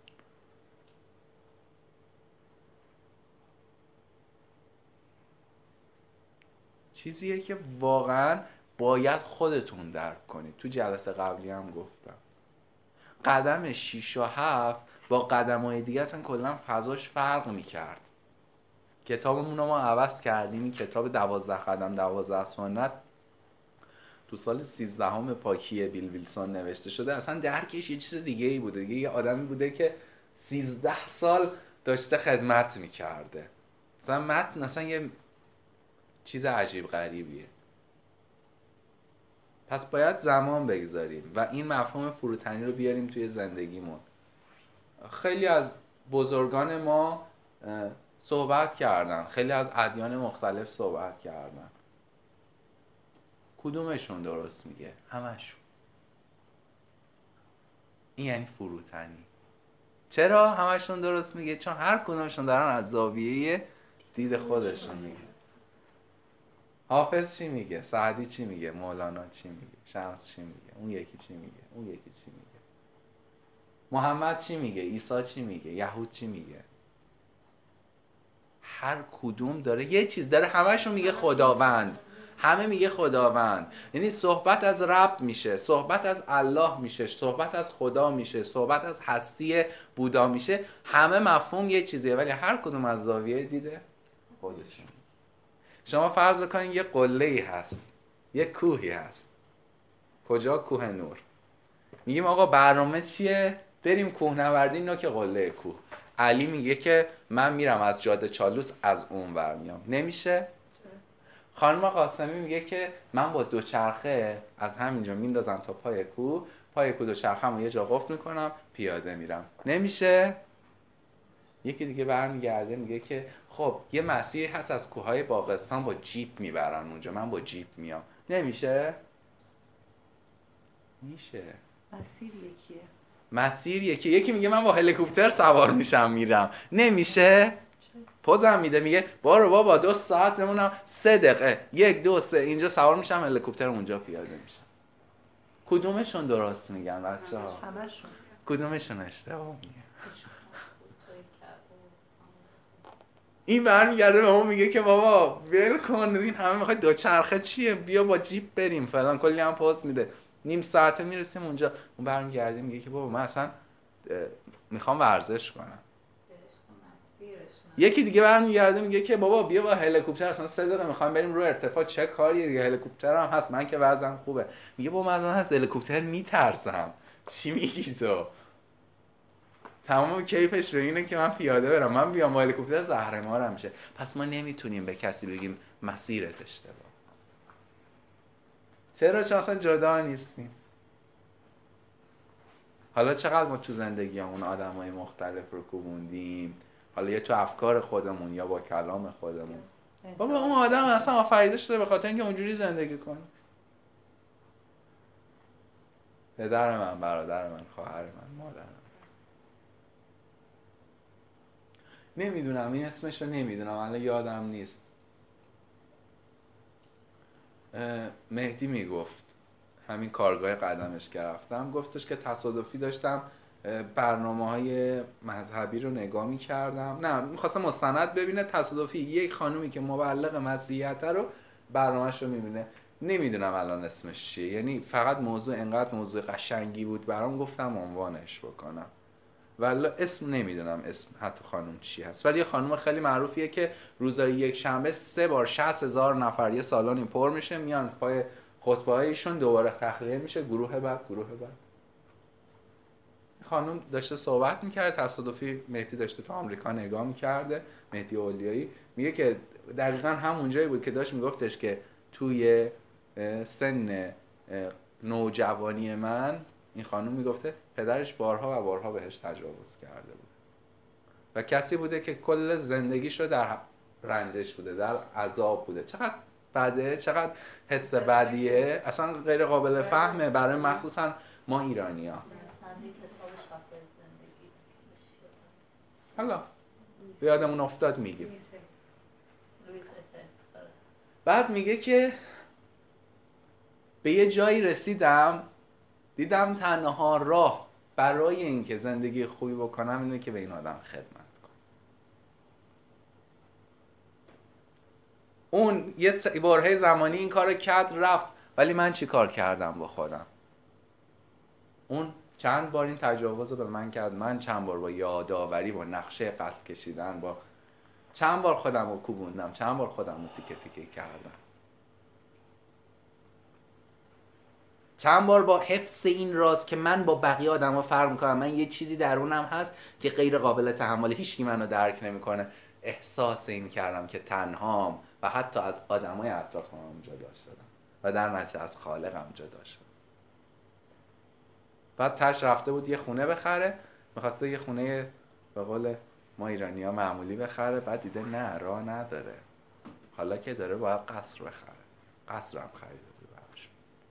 چیزیه که واقعا باید خودتون درک کنید. تو جلسه قبلی هم گفتم قدم شیش و هفت با قدم های دیگه اصلا کلا فضاش فرق میکرد. کتابمون رو ما عوض کردیم. این کتاب دوازده قدم دوازده سنت تو سال سیزدهم پاکی بیل ویلسون نوشته شده. اصلا درکش یه چیز دیگه ای بوده. یه آدمی بوده که سیزده سال داشته خدمت میکرده. مثلا متن اصلا یه چیز عجیب غریبیه. پس باید زمان بگذاریم و این مفهوم فروتنی رو بیاریم توی زندگیمون. خیلی از بزرگان ما صحبت کردن، خیلی از ادیان مختلف صحبت کردن. کدومشون درست میگه؟ همشون. این یعنی فروتنی. چرا همشون درست میگه؟ چون هر کدومشون دارن از زاویه دید خودشون میگه. حافظ چی میگه؟ سعدی چی میگه؟ مولانا چی میگه؟ شمس چی میگه؟ اون یکی چی میگه؟ اون یکی چی میگه؟ محمد چی میگه؟ عیسی چی میگه؟ یهود چی میگه؟ هر کدوم داره یه چیز داره. همشون میگه خداوند. همه میگه خداوند. یعنی صحبت از رب میشه، صحبت از الله میشه، صحبت از خدا میشه، صحبت از هستی بودا میشه. همه مفهوم یه چیزیه ولی هر کدوم از زاویه دیده خودشون. شما فرض کنید یه قله‌ای هست، یه کوهی هست. کجا؟ کوه نور. میگیم آقا برنامه چیه؟ بریم کوهنوردی. اینا که قله کوه. علی میگه که من میرم از جاده چالوس از اون ور میام. نمیشه؟ خانم قاسمی میگه که من با دوچرخه از همینجا میندازم تا پای کوه، پای کوه دوچرخه‌مو یه جا قفل میکنم، پیاده میرم. نمیشه؟ یکی دیگه برمیگرده میگه که خب یه مسیری هست از کوههای باغستان با جیپ میبرن اونجا، من با جیپ میام. نمیشه؟ میشه. مسیر یکیه. مسیر یکی. یکی میگه من با هلیکوپتر سوار میشم میرم. نمیشه؟ پوزم میده میگه بارو بابا دو ساعت نمونم، سه دقیقه، یک دو سه اینجا سوار میشم هلیکوپتر اونجا پیاده میشم. کدومشون درست میگن بچه ها؟ همشون. کدومشون اشتباه میگن؟ این برمیگرده به ما میگه که بابا ول کن، این همه میخوای دوچرخه چیه، بیا با جیپ بریم فلان. کلی هم پوز میده. نیم ساعته میرسیم اونجا. اون برمیگرده میگه که بابا من اصلا میخوام ورزش کنم. یکی دیگه برمیگرده میگه که بابا بیا با هلیکوپتر، اصلا سه دقیقه میخوام بریم رو ارتفاع، چه کاریه دیگه، هلیکوپتر هم هست، من که وزنم خوبه. میگه بابا من از هلیکوپتر میترسم. چی میگی تو؟ تمام کیفش به اینه که من پیاده برم. من بیام با هلیکوپتر زهرمارم میشه. پس ما نمیتونیم به کسی بگیم مسیرت اشتباه. چرا؟ چون اصلا جدا نیستیم. حالا چقدر ما تو زندگیمون آدمای مختلف رو کوبوندیم، حالا یا تو افکار خودمون یا با کلام خودمون. بابا اون آدم اصلا آفریده شده به خاطر اینکه اونجوری زندگی کنه. پدر من، برادر من، خواهر من، مادر من. نمیدونم این اسمش رو نمیدونم الان یادم نیست. مهدی میگفت همین کارگاه قدمش که رفتم، گفتش که تصادفی داشتم برنامه های مذهبی رو نگاه میکردم، نه میخواستم مستند ببینه، تصادفی یک خانومی که مبلغ مسیحیته رو برنامهش رو میبینه. نمیدونم الان اسمش چیه، یعنی فقط موضوع انقدر موضوع قشنگی بود برام گفتم عنوانش بکنم، ولی اسم نمیدونم اسم حتی خانم چی هست. ولی یه خانم خیلی معروفیه که روزای یک شنبه سه بار شصت هزار نفر یه سالانی پر میشه، میان پای خطبه هایشون، دوباره تخلیه میشه، گروه بعد گروه بعد. خانم داشته صحبت میکرد، تصادفی مهدی داشته تو آمریکا نگاه میکرده، مهدی اولیایی، میگه که دقیقاً همون جایی بود که داشت میگفتش که توی سن نوجوانی من، این خانم میگفته پدرش بارها و بارها بهش تجاوز کرده بود و کسی بوده که کل زندگیشو در رنجش بوده، در عذاب بوده. چقدر بده، چقدر حس بدیه، اصلا غیر قابل فهمه برای مخصوصا ما ایرانی‌ها. حالا یادمون افتاد میگیم. بعد میگه که به یه جایی رسیدم دیدم تنها راه برای اینکه زندگی خوبی بکنم اینه که به این آدم خدمت کنم. اون یه برهه زمانی این کارو کرد رفت، ولی من چی کار کردم با خودم؟ اون چند بار این تجاوز رو به من کرد، من چند بار با یادآوری، با نقشه قتل کشیدن، با چند بار خودم رو کوبوندم، چند بار خودم رو تیکه تیکه کردم، چند بار با حفظ این راز که من با بقیه آدم ها فرق میکنم، من یه چیزی درونم هست که غیر قابل تحمل، هیچکی منو درک نمیکنه، احساس این کردم که تنهام و حتی از آدمای اطرافم جدا شدم و در نتیجه از خالقم جدا شدم. بعد تش رفته بود یه خونه بخره، میخواسته یه خونه به قول ما ایرانی ها معمولی بخره، بعد دیده نه راه نداره، حالا که داره باید قصر بخره، قصرم خریده بود براش.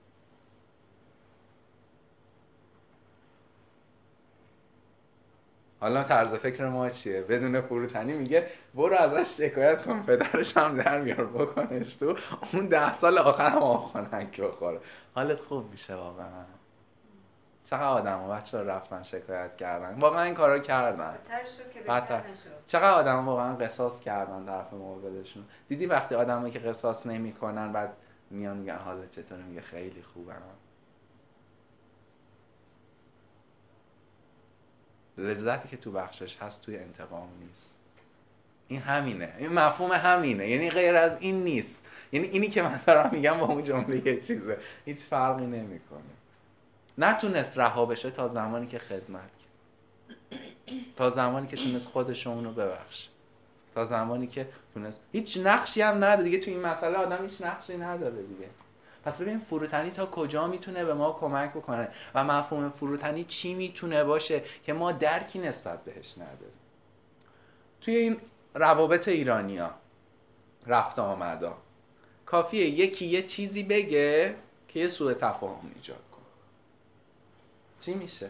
حالا طرز فکر ما چیه؟ بدون فروتنی میگه برو ازش شکایت کن، پدرش هم در میار بکنش تو، اون ده سال آخر هم آخونک بخوره، حالت خوب میشه واقعا. چقدر آدم ها بچه ها رفتن شکایت کردن، واقعا این کارا کردن، بهتر شد که بهتر نشد. چقدر آدم ها واقعا قصاص کردن طرف مقابلشون. دیدی وقتی آدم هایی که قصاص نمی کنن بعد میان میگن حالت چطوره، میگه خیلی خوبم. لذتی که تو بخشش هست توی انتقام نیست. این همینه، این مفهوم همینه، یعنی غیر از این نیست. یعنی اینی که من دارم میگم با اون جمله یه چیزه، هیچ فرقی نمیکنه. نتونست رها بشه تا زمانی که خدمت کرد، تا زمانی که تونست خودش اونو ببخشه، تا زمانی که تونست. هیچ نقشی هم نداره دیگه تو این مسئله، آدم هیچ نقشی نداره دیگه. پس ببین فروتنی تا کجا میتونه به ما کمک بکنه و مفهوم فروتنی چی میتونه باشه که ما درکی نسبت بهش نداریم. توی این روابط ایرانیا رفت آمدا کافیه یکی یه چیزی بگه که یه سوء تفاهم ایجاد کنه، چی میشه؟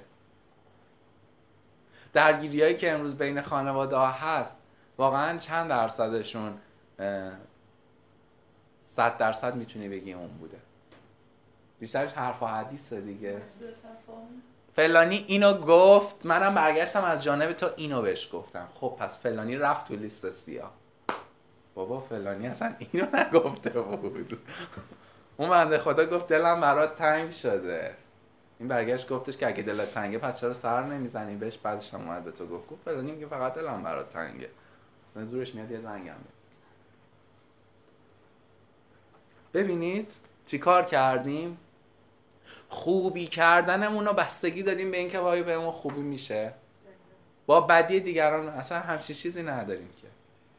درگیریایی که امروز بین خانواده ها هست واقعا چند درصدشون صد درصد میتونی بگی اون بوده؟ بیشترش حرف و حدیثه دیگه. فلانی اینو گفت، منم برگشتم از جانب تو اینو بهش گفتم، خب پس فلانی رفت تو لیست سیاه. بابا فلانی اصلا اینو نگفته بود، اون بنده خدا گفت دلم برات تنگ شده، این برگشت گفتش که اگه دلت تنگه پس چرا سر نمیزنی بهش؟ بعدش هم اومد به تو گفت گفت فلانی میگه فقط دلم برات تنگه، من زورش میاد یه زنگم بزنه. ببینید چی کار کردیم؟ خوبی کردنمون رو بستگی دادیم به اینکه وای بهمون خوبی میشه، با بدی دیگران اصلا همچین چیزی نداریم که.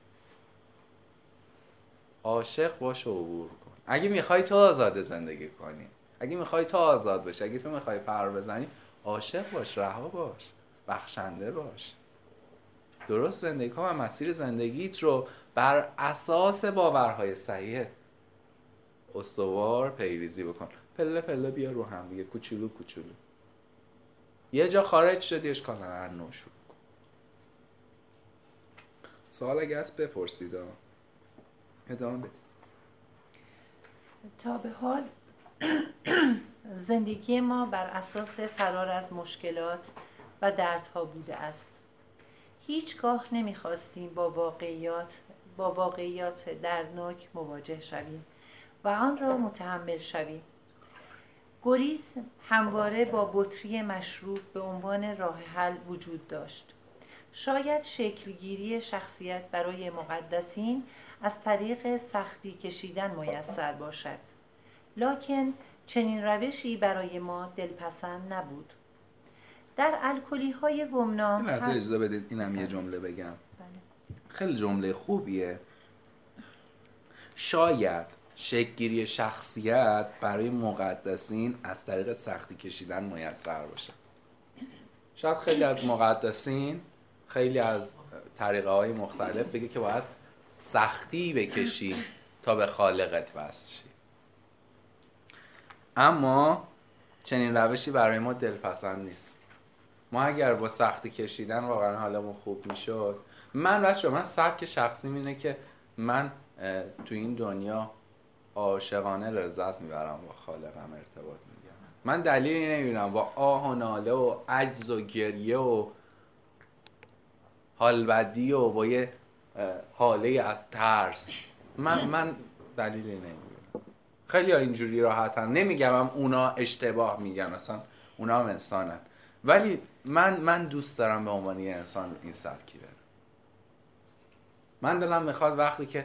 عاشق باش و عبور کن. اگه میخوای تو آزاده زندگی کنی، اگه میخوای تو آزاد باشی، اگه تو میخوای پر بزنی، عاشق باش، رها باش، بخشنده باش، درست زندگی کن و مسیر زندگیت رو بر اساس باورهای صحیح استوار پیریزی بکن. پله پله بیا رو هم دیگه، کوچولو کوچولو. یه جا خارج شدی اشکال نداره، نو شروع کن. سوال اگه هست بپرسید، ادامه بدید. تا به حال زندگی ما بر اساس فرار از مشکلات و دردها بوده است. هیچگاه نمیخواستیم با واقعیات با واقعیات دردناک مواجه شویم و آن را متحمل شویم. گریز همواره با بطری مشروب به عنوان راه حل وجود داشت. شاید شکلگیری شخصیت برای مقدسین از طریق سختی کشیدن میسر باشد، لکن چنین روشی برای ما دلپسند نبود. در الکلی های گمنام این لحظه اجازه بدید اینم یه جمله بگم. بله. خیلی جمله خوبیه. شاید شکلگیری شخصیت برای مقدسین از طریق سختی کشیدن میسر باشه. شاید خیلی از مقدسین خیلی از طریقه های مختلف بگه که باید سختی بکشی تا به خالقت وصل شی، اما چنین روشی برای ما دلپسند نیست. ما اگر با سختی کشیدن واقعا حالمون خوب میشد، من بچه من سبک شخصی اینه که من تو این دنیا عاشقانه لذت میبرم، با خالقم ارتباط میگیرم. من دلیلی نمیبینم با آه و ناله و عجز و گریه و حال بدی و با یه حاله از ترس من من دلیلی نمیدونم. خیلی ها اینجوری راحتن. نمیگم هم اونا اشتباه میگن، اصلا اونا هم انسانن، ولی من من دوست دارم به عنوان یه انسان این سبکی برم. من دلم میخواد وقتی که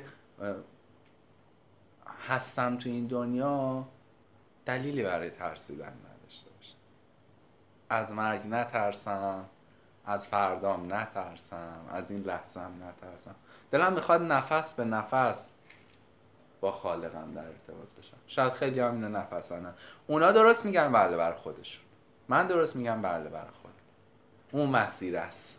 هستم تو این دنیا دلیلی برای ترسیدن نداشته باشم. از مرگ نترسم، از فردام نترسم، از این لحظه‌ام نترسم. دلم میخواد نفس به نفس با خالقم در ارتباط باشم. شاید خیلی هم اینو نپسندن. اونا درست میگن بله بر خودشون، من درست میگم بله بر خودم. اون مسیر است.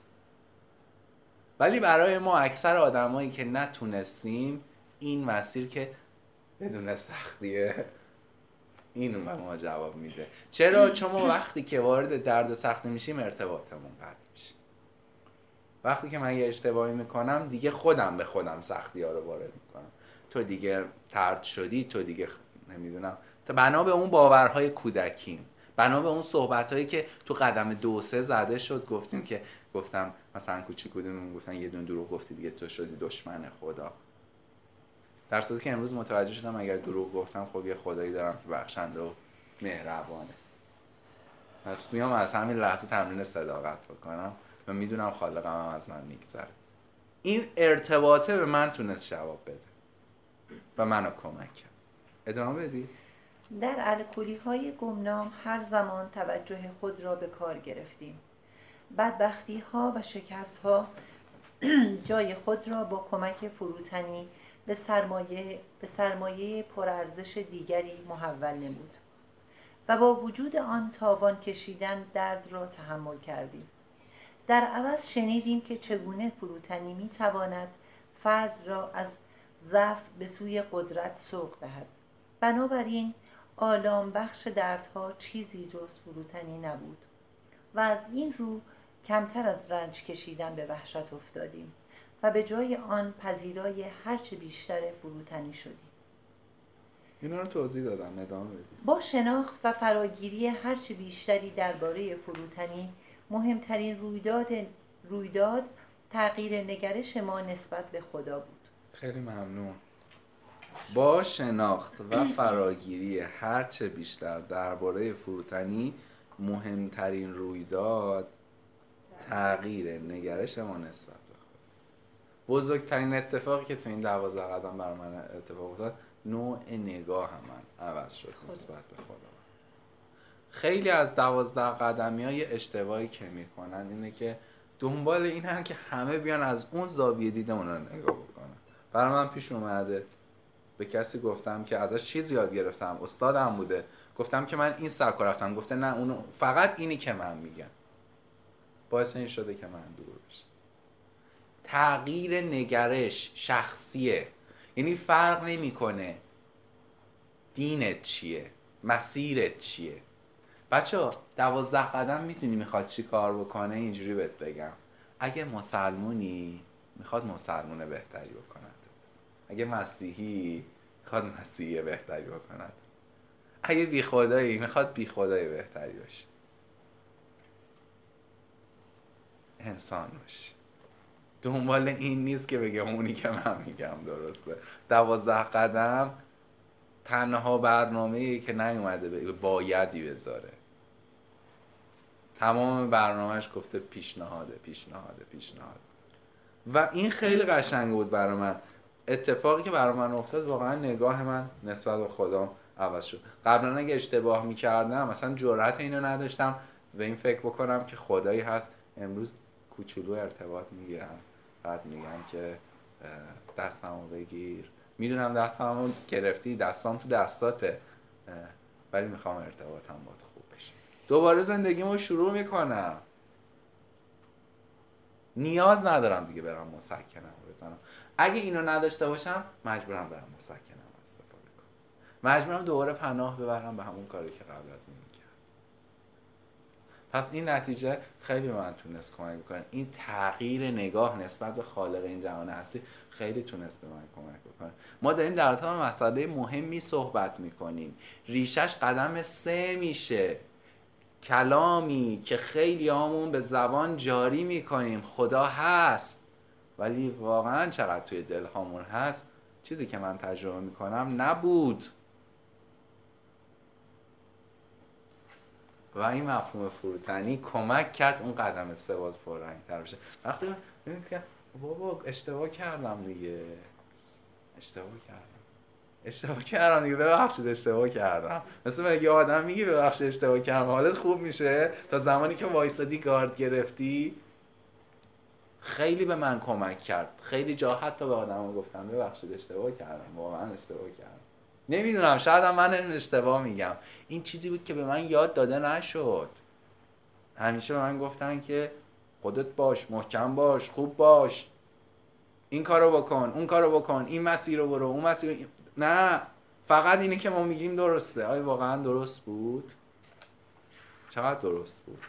ولی برای ما اکثر آدمایی که نتونستیم این مسیر که بدون سختیه، این به ما جواب میده. چرا؟ چون ما وقتی که وارد درد و سختی میشیم ارتباطمون قطع میشه. وقتی که من یه اشتباهی میکنم دیگه خودم به خودم سختی ها رو وارد میکنم. تو دیگه طرد شدی، تو دیگه نمیدونم، تا بنا به اون باورهای کودکیم، بنا به اون صحبتایی که تو قدم دو سه زده شد، گفتیم که گفتم مثلا کوچیکودمون گفتن یه دونه دروغ گفتی دیگه تو شدی دشمن خدا. در صورتی که امروز متوجه شدم اگر دروغ گفتم خب یه خدایی دارم که بخشنده و مهربانه. پس میام از همین لحظه تمرین صداقت بکنم و میدونم خالقم هم از من میگذره. این ارتباطه به من تونست جواب بده و منو کمک کرد. ادامه بدی؟ در الکلی های گمنام هر زمان توجه خود را به کار گرفتیم. بدبختی ها و شکست ها جای خود را با کمک فروتنی به سرمایه به سرمایه پرارزش دیگری محول نمود و با وجود آن تاوان کشیدن درد را تحمل کردیم. در عوض شنیدیم که چگونه فروتنی می تواند فرد را از ضعف به سوی قدرت سوق دهد. بنابراین آلام بخش دردها چیزی جز فروتنی نبود و از این رو کمتر از رنج کشیدن به وحشت افتادیم و به جای آن پذیرای هرچه بیشتر فروتنی شدیم. اینا رو توضیح دادم، ادامه بدید. با شناخت و فراگیری هرچه بیشتری درباره فروتنی، مهمترین رویداد رویداد تغییر نگرش ما نسبت به خدا بود. خیلی ممنون. با شناخت و فراگیری هرچه بیشتر درباره فروتنی، مهمترین رویداد تغییر نگرش ما نسبت به خدا. بزرگترین اتفاقی که تو این دوازده قدم برای من اتفاق افتاد، نوع نگاه من عوض شد نسبت به خدا. خیلی از دوازده قدمی های اشتباهی که میکنن اینه که دنبال این هن که همه بیان از اون زاویه دیدمون رو نگاه بکنن. برای من پیش اومده به کسی گفتم که ازش چیز یاد گرفتم، استادم بوده، گفتم که من این سبکو رفتم، گفته نه اونو فقط اینی که من میگم. باعث این شده که من دور بشم. تغییر نگرش شخصیه، یعنی فرق نمیکنه دینت چیه، مسیرت چیه. بچه ها دوازده قدم میتونی میخواد چی کار بکنه؟ اینجوری بهت بگم، اگه مسلمونی میخواد مسلمون بهتری بکنه، اگه مسیحی میخواد مسیحی بهتری بکنه، اگه بی خدایی میخواد بی خدای بهتری باشه، انسان باشه. دنبال این نیست که بگه اونی که من میگم درسته. دوازده قدم تنها برنامه‌ای که نیومده به بایدی بذاره. تمام برنامهش گفته پیشنهاده پیشنهاده پیشنهاده و این خیلی قشنگ بود برای من. اتفاقی که برای من افتاد واقعا نگاه من نسبت به خودم عوض شد. قبلا اگه اشتباه میکردم مثلا جرأت اینو نداشتم به این فکر بکنم که خدایی هست. امروز کوچولو ارتباط میگیرم، بعد میگم که دستمو بگیر، میدونم دستمو گرفتی، دستام تو دستاته، ولی میخوام ارتباطم باهات خوب بشه. دوباره زندگیمو شروع میکنم، نیاز ندارم دیگه برم مسکنم بزنم. اگه اینو نداشته باشم مجبورم برم مسکنم استفاده کنم، مجبورم دوباره پناه ببرم به همون کاری که قبل از این میکردم. پس این نتیجه خیلی به من تونست کمک بکنه. این تغییر نگاه نسبت به خالق این جهان هستی خیلی تونست به من کمک بکنه. ما داریم در مورد مسئله مهمی صحبت میکنیم، ریشش قدم سه میشه، کلامی که خیلی همون به زبان جاری میکنیم خدا هست، ولی واقعا چقدر توی دل هامون هست چیزی که من تجربه میکنم نبود. و این مفهوم فروتنی کمک کرد اون قدم سه باز پررنگ‌تر بشه. وقتی من میگم که بابا اشتباه کردم دیگه، اشتباه کردم اشتباه کردم دیگه، ببخشید اشتباه کردم. مثلا یه آدم میگی ببخشید اشتباه کردم، حالت خوب میشه تا زمانی که وایسادی گارد گرفتی. خیلی به من کمک کرد. خیلی جا حتی به آدم‌ها گفتم ببخشید اشتباه کردم، واقعا اشتباه کردم. نمیدونم، شاید هم من اشتباه میگم. این چیزی بود که به من یاد داده نشد. همیشه به من گفتن که خودت باش، محکم باش، خوب باش، این کارو بکن، اون کارو بکن، این مسیر رو برو، اون مسیر رو... نه، فقط اینی که ما میگیم درسته. آیا واقعا درست بود؟ چقدر درست بود؟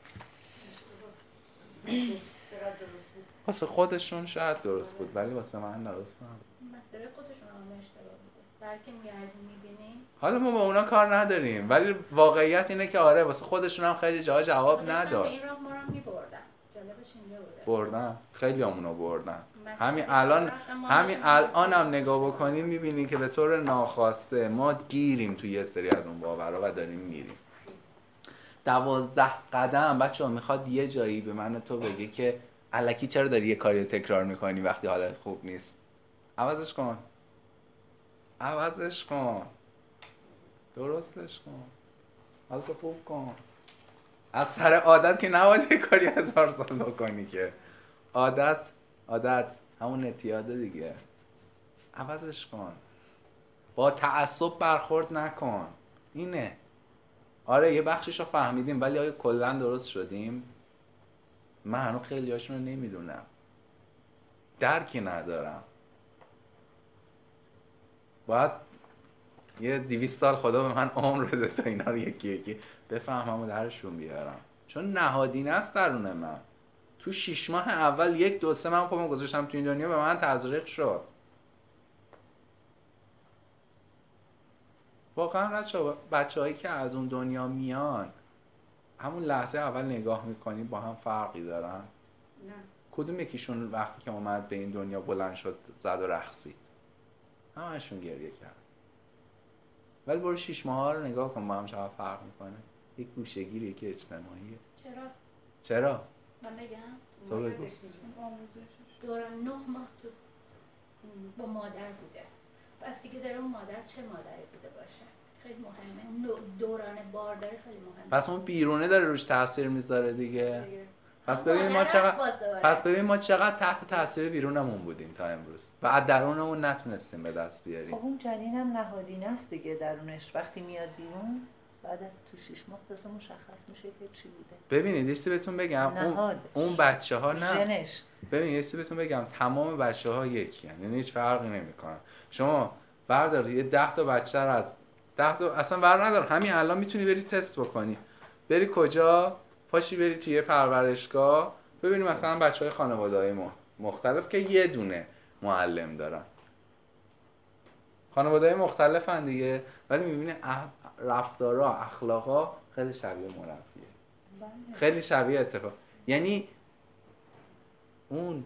چقدر درست بود؟ واسه خودشون شاید درست بود ولی واسه من درست نبود. مسئله خودشون هم اشتباه بوده. بلکه میگردی میبینی حالا ما با اونا کار نداریم ولی واقعیت اینه که آره واسه خودشون هم خیلی جاها جواب نداد. این راه ما رو میبردن. جالبش اینجا بوده. بردن، خیلی همونو بردن. همین الان همین الان هم نگاه بکنیم میبینی که به طور ناخواسته ما گیریم توی یه سری از اون باورها و داریم میریم. دوازده قدم بچه ها میخواد یه جایی به من تو بگه که الکی چرا داری یه کاری تکرار میکنی وقتی حالت خوب نیست؟ عوضش کن، عوضش کن، درستش کن، حالتو خوب کن. از سر عادت که نباید یه کاری هزار سال بکنی که. عادت عادت همون اعتیاده دیگه. عوضش کن، با تعصب برخورد نکن. اینه. آره یه بخشش رو فهمیدیم ولی آیا کلا درست شدیم؟ من هنوز خیلی هاشون رو نمیدونم، درکی ندارم. باید یه دویست سال خدا به من عمر بده تا اینا رو یکی یکی بفهمم و درشون بیارم، چون نهادینه است درون من. تو شیش ماه اول یک دو سه من خودم گذاشتم تو این دنیا، به من تزریق شد. واقعا بچه هایی که از اون دنیا میان همون لحظه اول نگاه میکنی با هم فرقی دارن؟ نه. کدوم یکیشون وقتی که اومد به این دنیا بلند شد زد و رقصید؟ همشون گریه کرد. ولی برو شیش ماه ها رو نگاه کن با هم چقدر فرق میکنه. یک گوشه‌گیر، یکی اجتماعیه. چرا؟ چرا؟ من بگم؟ تو بگو. دوران نه ماه تو با مادر بوده. بستی که داره اون مادر چه مادری بوده باشه خیلی مهمه. دوران بارداری خیلی مهمه. پس اون بیرونه داره روش تاثیر میذاره دیگه. دیگه. پس ببین ما چقدر پس ببین ما چقدر تحت تاثیر بیرونمون بودیم تا امروز و از درونمون نتونستیم به دست بیاریم. خب اون جنین هم نهادینه است دیگه درونش. وقتی میاد بیرون بعد از تو شش ماه تازه مشخص میشه که چی بوده. ببینید یه چیزی بهتون بگم، اون اون بچه‌ها نه ژنش. ببین یه چیزی بهتون بگم، تمام بچه‌ها یکی ان، یعنی هیچ فرقی نمی‌کنن. شما بردار یه ده تا بچه رو از ده تا اصلا بر ندار، همین الان میتونی بری تست بکنی. بری کجا؟ پاشی بری توی یه پرورشگاه ببینی مثلا بچهای خانواده‌های مختلف که یه دونه معلم دارن. خانواده‌های مختلفن دیگه ولی می‌بینی رفتارها، اخلاقا خیلی شبیه مربیه. خیلی شبیه اتفاق. یعنی اون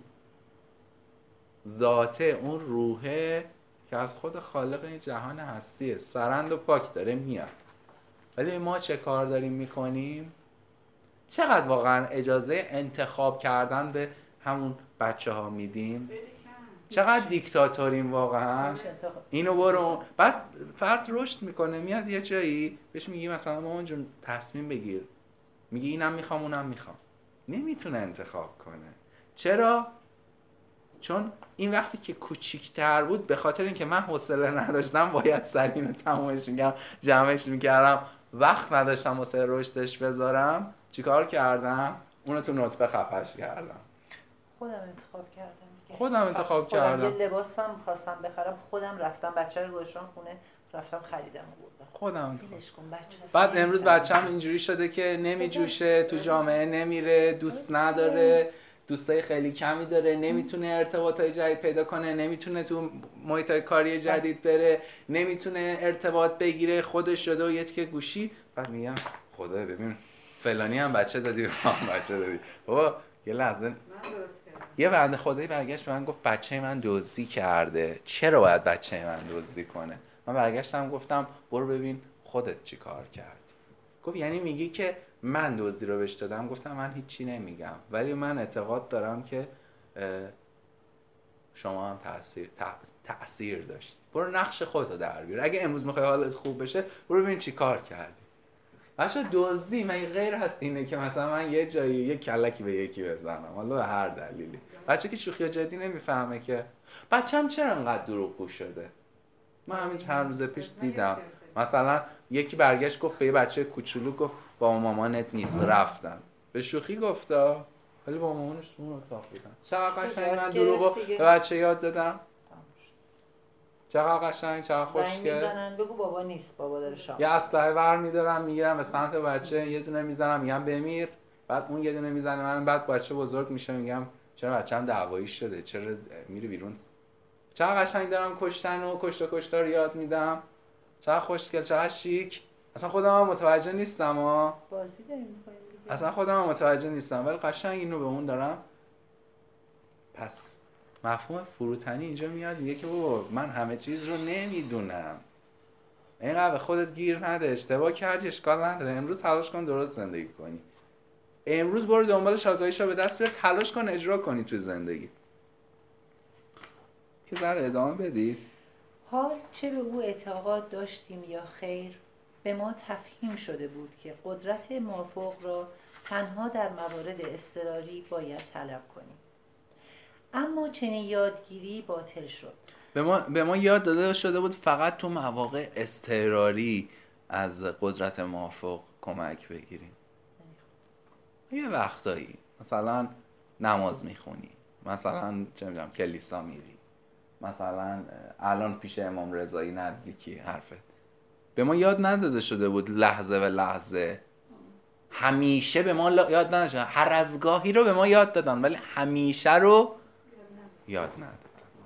ذاته، اون روحه که از خود خالق این جهان هستیه، سرند و پاک داره میاد. ولی ما چه کار داریم میکنیم؟ چقدر واقعا اجازه انتخاب کردن به همون بچه ها میدیم؟ چقدر دیکتاتوریم واقعا؟ اینو برو. بعد فرد رشد میکنه میاد یه جایی بهش میگی مثلا مامان جون تصمیم بگیر، میگی اینم میخوام اونم میخوام، نمیتونه انتخاب کنه. چرا؟ چون این وقتی که کوچیک‌تر بود به خاطر اینکه من حوصله نداشتم باید سرینو تمومش میکردم جمعش میکردم، وقت نداشتم واسه رشدش بذارم، چیکار کردم؟ اونو تو نطفه خفش کردم. خودم انتخاب کردم. خودم انتخاب خودم کردم. یه لباسم خواستم بخرم خودم رفتم بچه رو گذاشتم خونه رفتم خریدم و بردم. خودم انتخاب. کن بچه. بعد امروز بچه‌م اینجوری شده که نمیجوشه، تو جامعه نمیره، دوست نداره، دوستای خیلی کمی داره، نمیتونه ارتباطای جدید پیدا کنه، نمیتونه تو محیطای کاری جدید بره، نمیتونه ارتباط بگیره، خودش شده و یه تیکه گوشی. بعد میگم خدایا ببین فلانی هم بچه دادی و هم بچه دادی. بابا یه لحظه من درست کردم. یه بنده خدایی برگشت به من گفت بچه من دزدی کرده، چرا باید بچه من دزدی کنه؟ من برگشتم گفتم برو ببین خودت چی کار کردی. گفت یعنی میگی که من دزدی رو بهش دادم؟ گفتم من هیچی نمیگم، ولی من اعتقاد دارم که شما هم تأثیر تأثیر داشتی. برو نقش خودتو در بیار، اگه امروز میخوای حالت خوب بشه برو ببین چی کار کردی. بچه دزدی مگه غیر هست اینه که مثلا من یه جایی یه کلکی به یکی بزنم، حالا به هر دلیلی؟ بچه که شوخی جدی نمیفهمه که. بچه‌م چرا انقدر دروغگو شده؟ من همین چند روز پیش دیدم مثلا یکی برگشت گفت به یه بچه کوچولو گفت با مامانت نیست، رفتم. به شوخی گفتا، ولی با مامانش تو اون اتاق بودن. چقدر قشنگ من دروغو به بچه یاد دادم. چقدر قشنگ، چقدر خوشگل. زنگ میزنن بگو بابا نیست، بابا داره شام. یه اسلحه ور میدارم میگیرم به سمت بچه، یه دونه میزنم میگم بمیر، بعد اون یه دونه میزنه من، بعد بچه بزرگ میشه میگم چرا بچه‌م دعوایی شده، چرا میره بیرون. چقدر قشنگ دارم کشتن و کشت و کشتار یاد میدم. چقدر خوشگل، چقدر شیک. اصلا خودم هم متوجه نیستم ها. بازی داریم می‌کنیم دیگه. اصلا خودم هم متوجه نیستم ولی قشنگ اینو به اون دارم. پس مفهوم فروتنی اینجا میاد میگه که بابا من همه چیز رو نمیدونم. اینقدر به خودت گیر نده، اشتباه کردی اشکال نداره، امروز تلاش کن درست زندگی کنی. امروز برو دنبال شاگاهیشو به دست بیار، تلاش کن اجرا کنی تو زندگی. یه ذره ادامه بدید. حال چه به او اعتقاد داشتیم یا خیر، به ما تفهیم شده بود که قدرت مافوق را تنها در موارد اضطراری باید طلب کنیم. اما چنین یادگیری باطل شد. به ما, به ما یاد داده شده بود فقط تو مواقع اضطراری از قدرت مافوق کمک بگیریم. یه وقتایی مثلا نماز میخونی، مثلا چه میدونم کلیسا میری، مثلا الان پیش امام رضایی نزدیکی حرفت. به ما یاد نداده شده بود لحظه به لحظه. همیشه به ما یاد نداده شده. هر از گاهی رو به ما یاد دادن ولی همیشه رو یاد ندادن.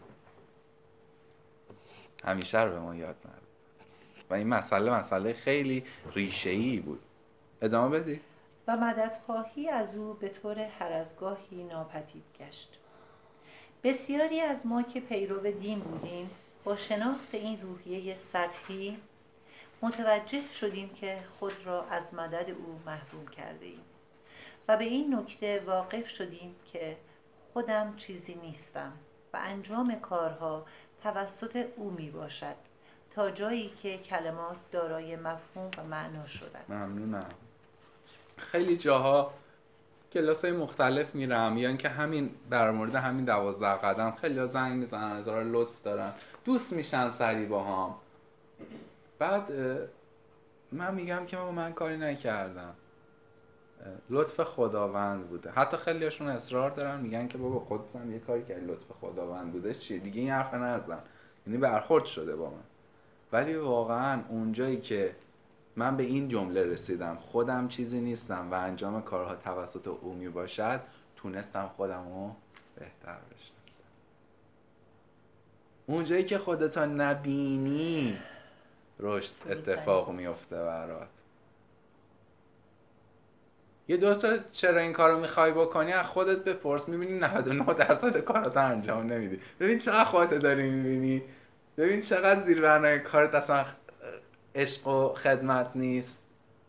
همیشه رو به ما یاد ندادن و این مسئله مسئله خیلی ریشه‌ای بود. ادامه بدی. و مددخواهی از او به طور هر از گاهی ناپدید گشت. بسیاری از ما که پیرو دین بودیم با شناخت این روحیه سطحی متوجه شدیم که خود را از مدد او محروم کرده ایم و به این نکته واقف شدیم که خودم چیزی نیستم و انجام کارها توسط او می باشد تا جایی که کلمات دارای مفهوم و معنا شدند. ممنونم. خیلی جاها کلاسای مختلف میرم یا اینکه همین در مورد همین دوازده قدم خیلی ها زنگ میزنن، هزار لطف دارن، دوست میشن سری با هم. بعد من میگم که من کاری نکردم، لطف خداوند بوده. حتی خیلی هاشون اصرار دارن میگن که بابا خودت هم یه کاری کردی لطف خداوند بوده، چیه دیگه این حرف نزن، یعنی برخورد شده با من. ولی واقعا اونجایی که من به این جمله رسیدم خودم چیزی نیستم و انجام کارها توسط او می باشد، تونستم خودم رو بهتر بشناسم. اونجایی که خودتا نبینی رشد اتفاق میفته برات. یه دوتا چرا این کارو میخوای بکنی از خودت بپرس، میبینی نود و نه درصد کاراتو انجام نمیدی. ببین چقدر خودت داری میبینی، ببین چقدر زیر بنای کارت اصلا عشق و خدمت نیست.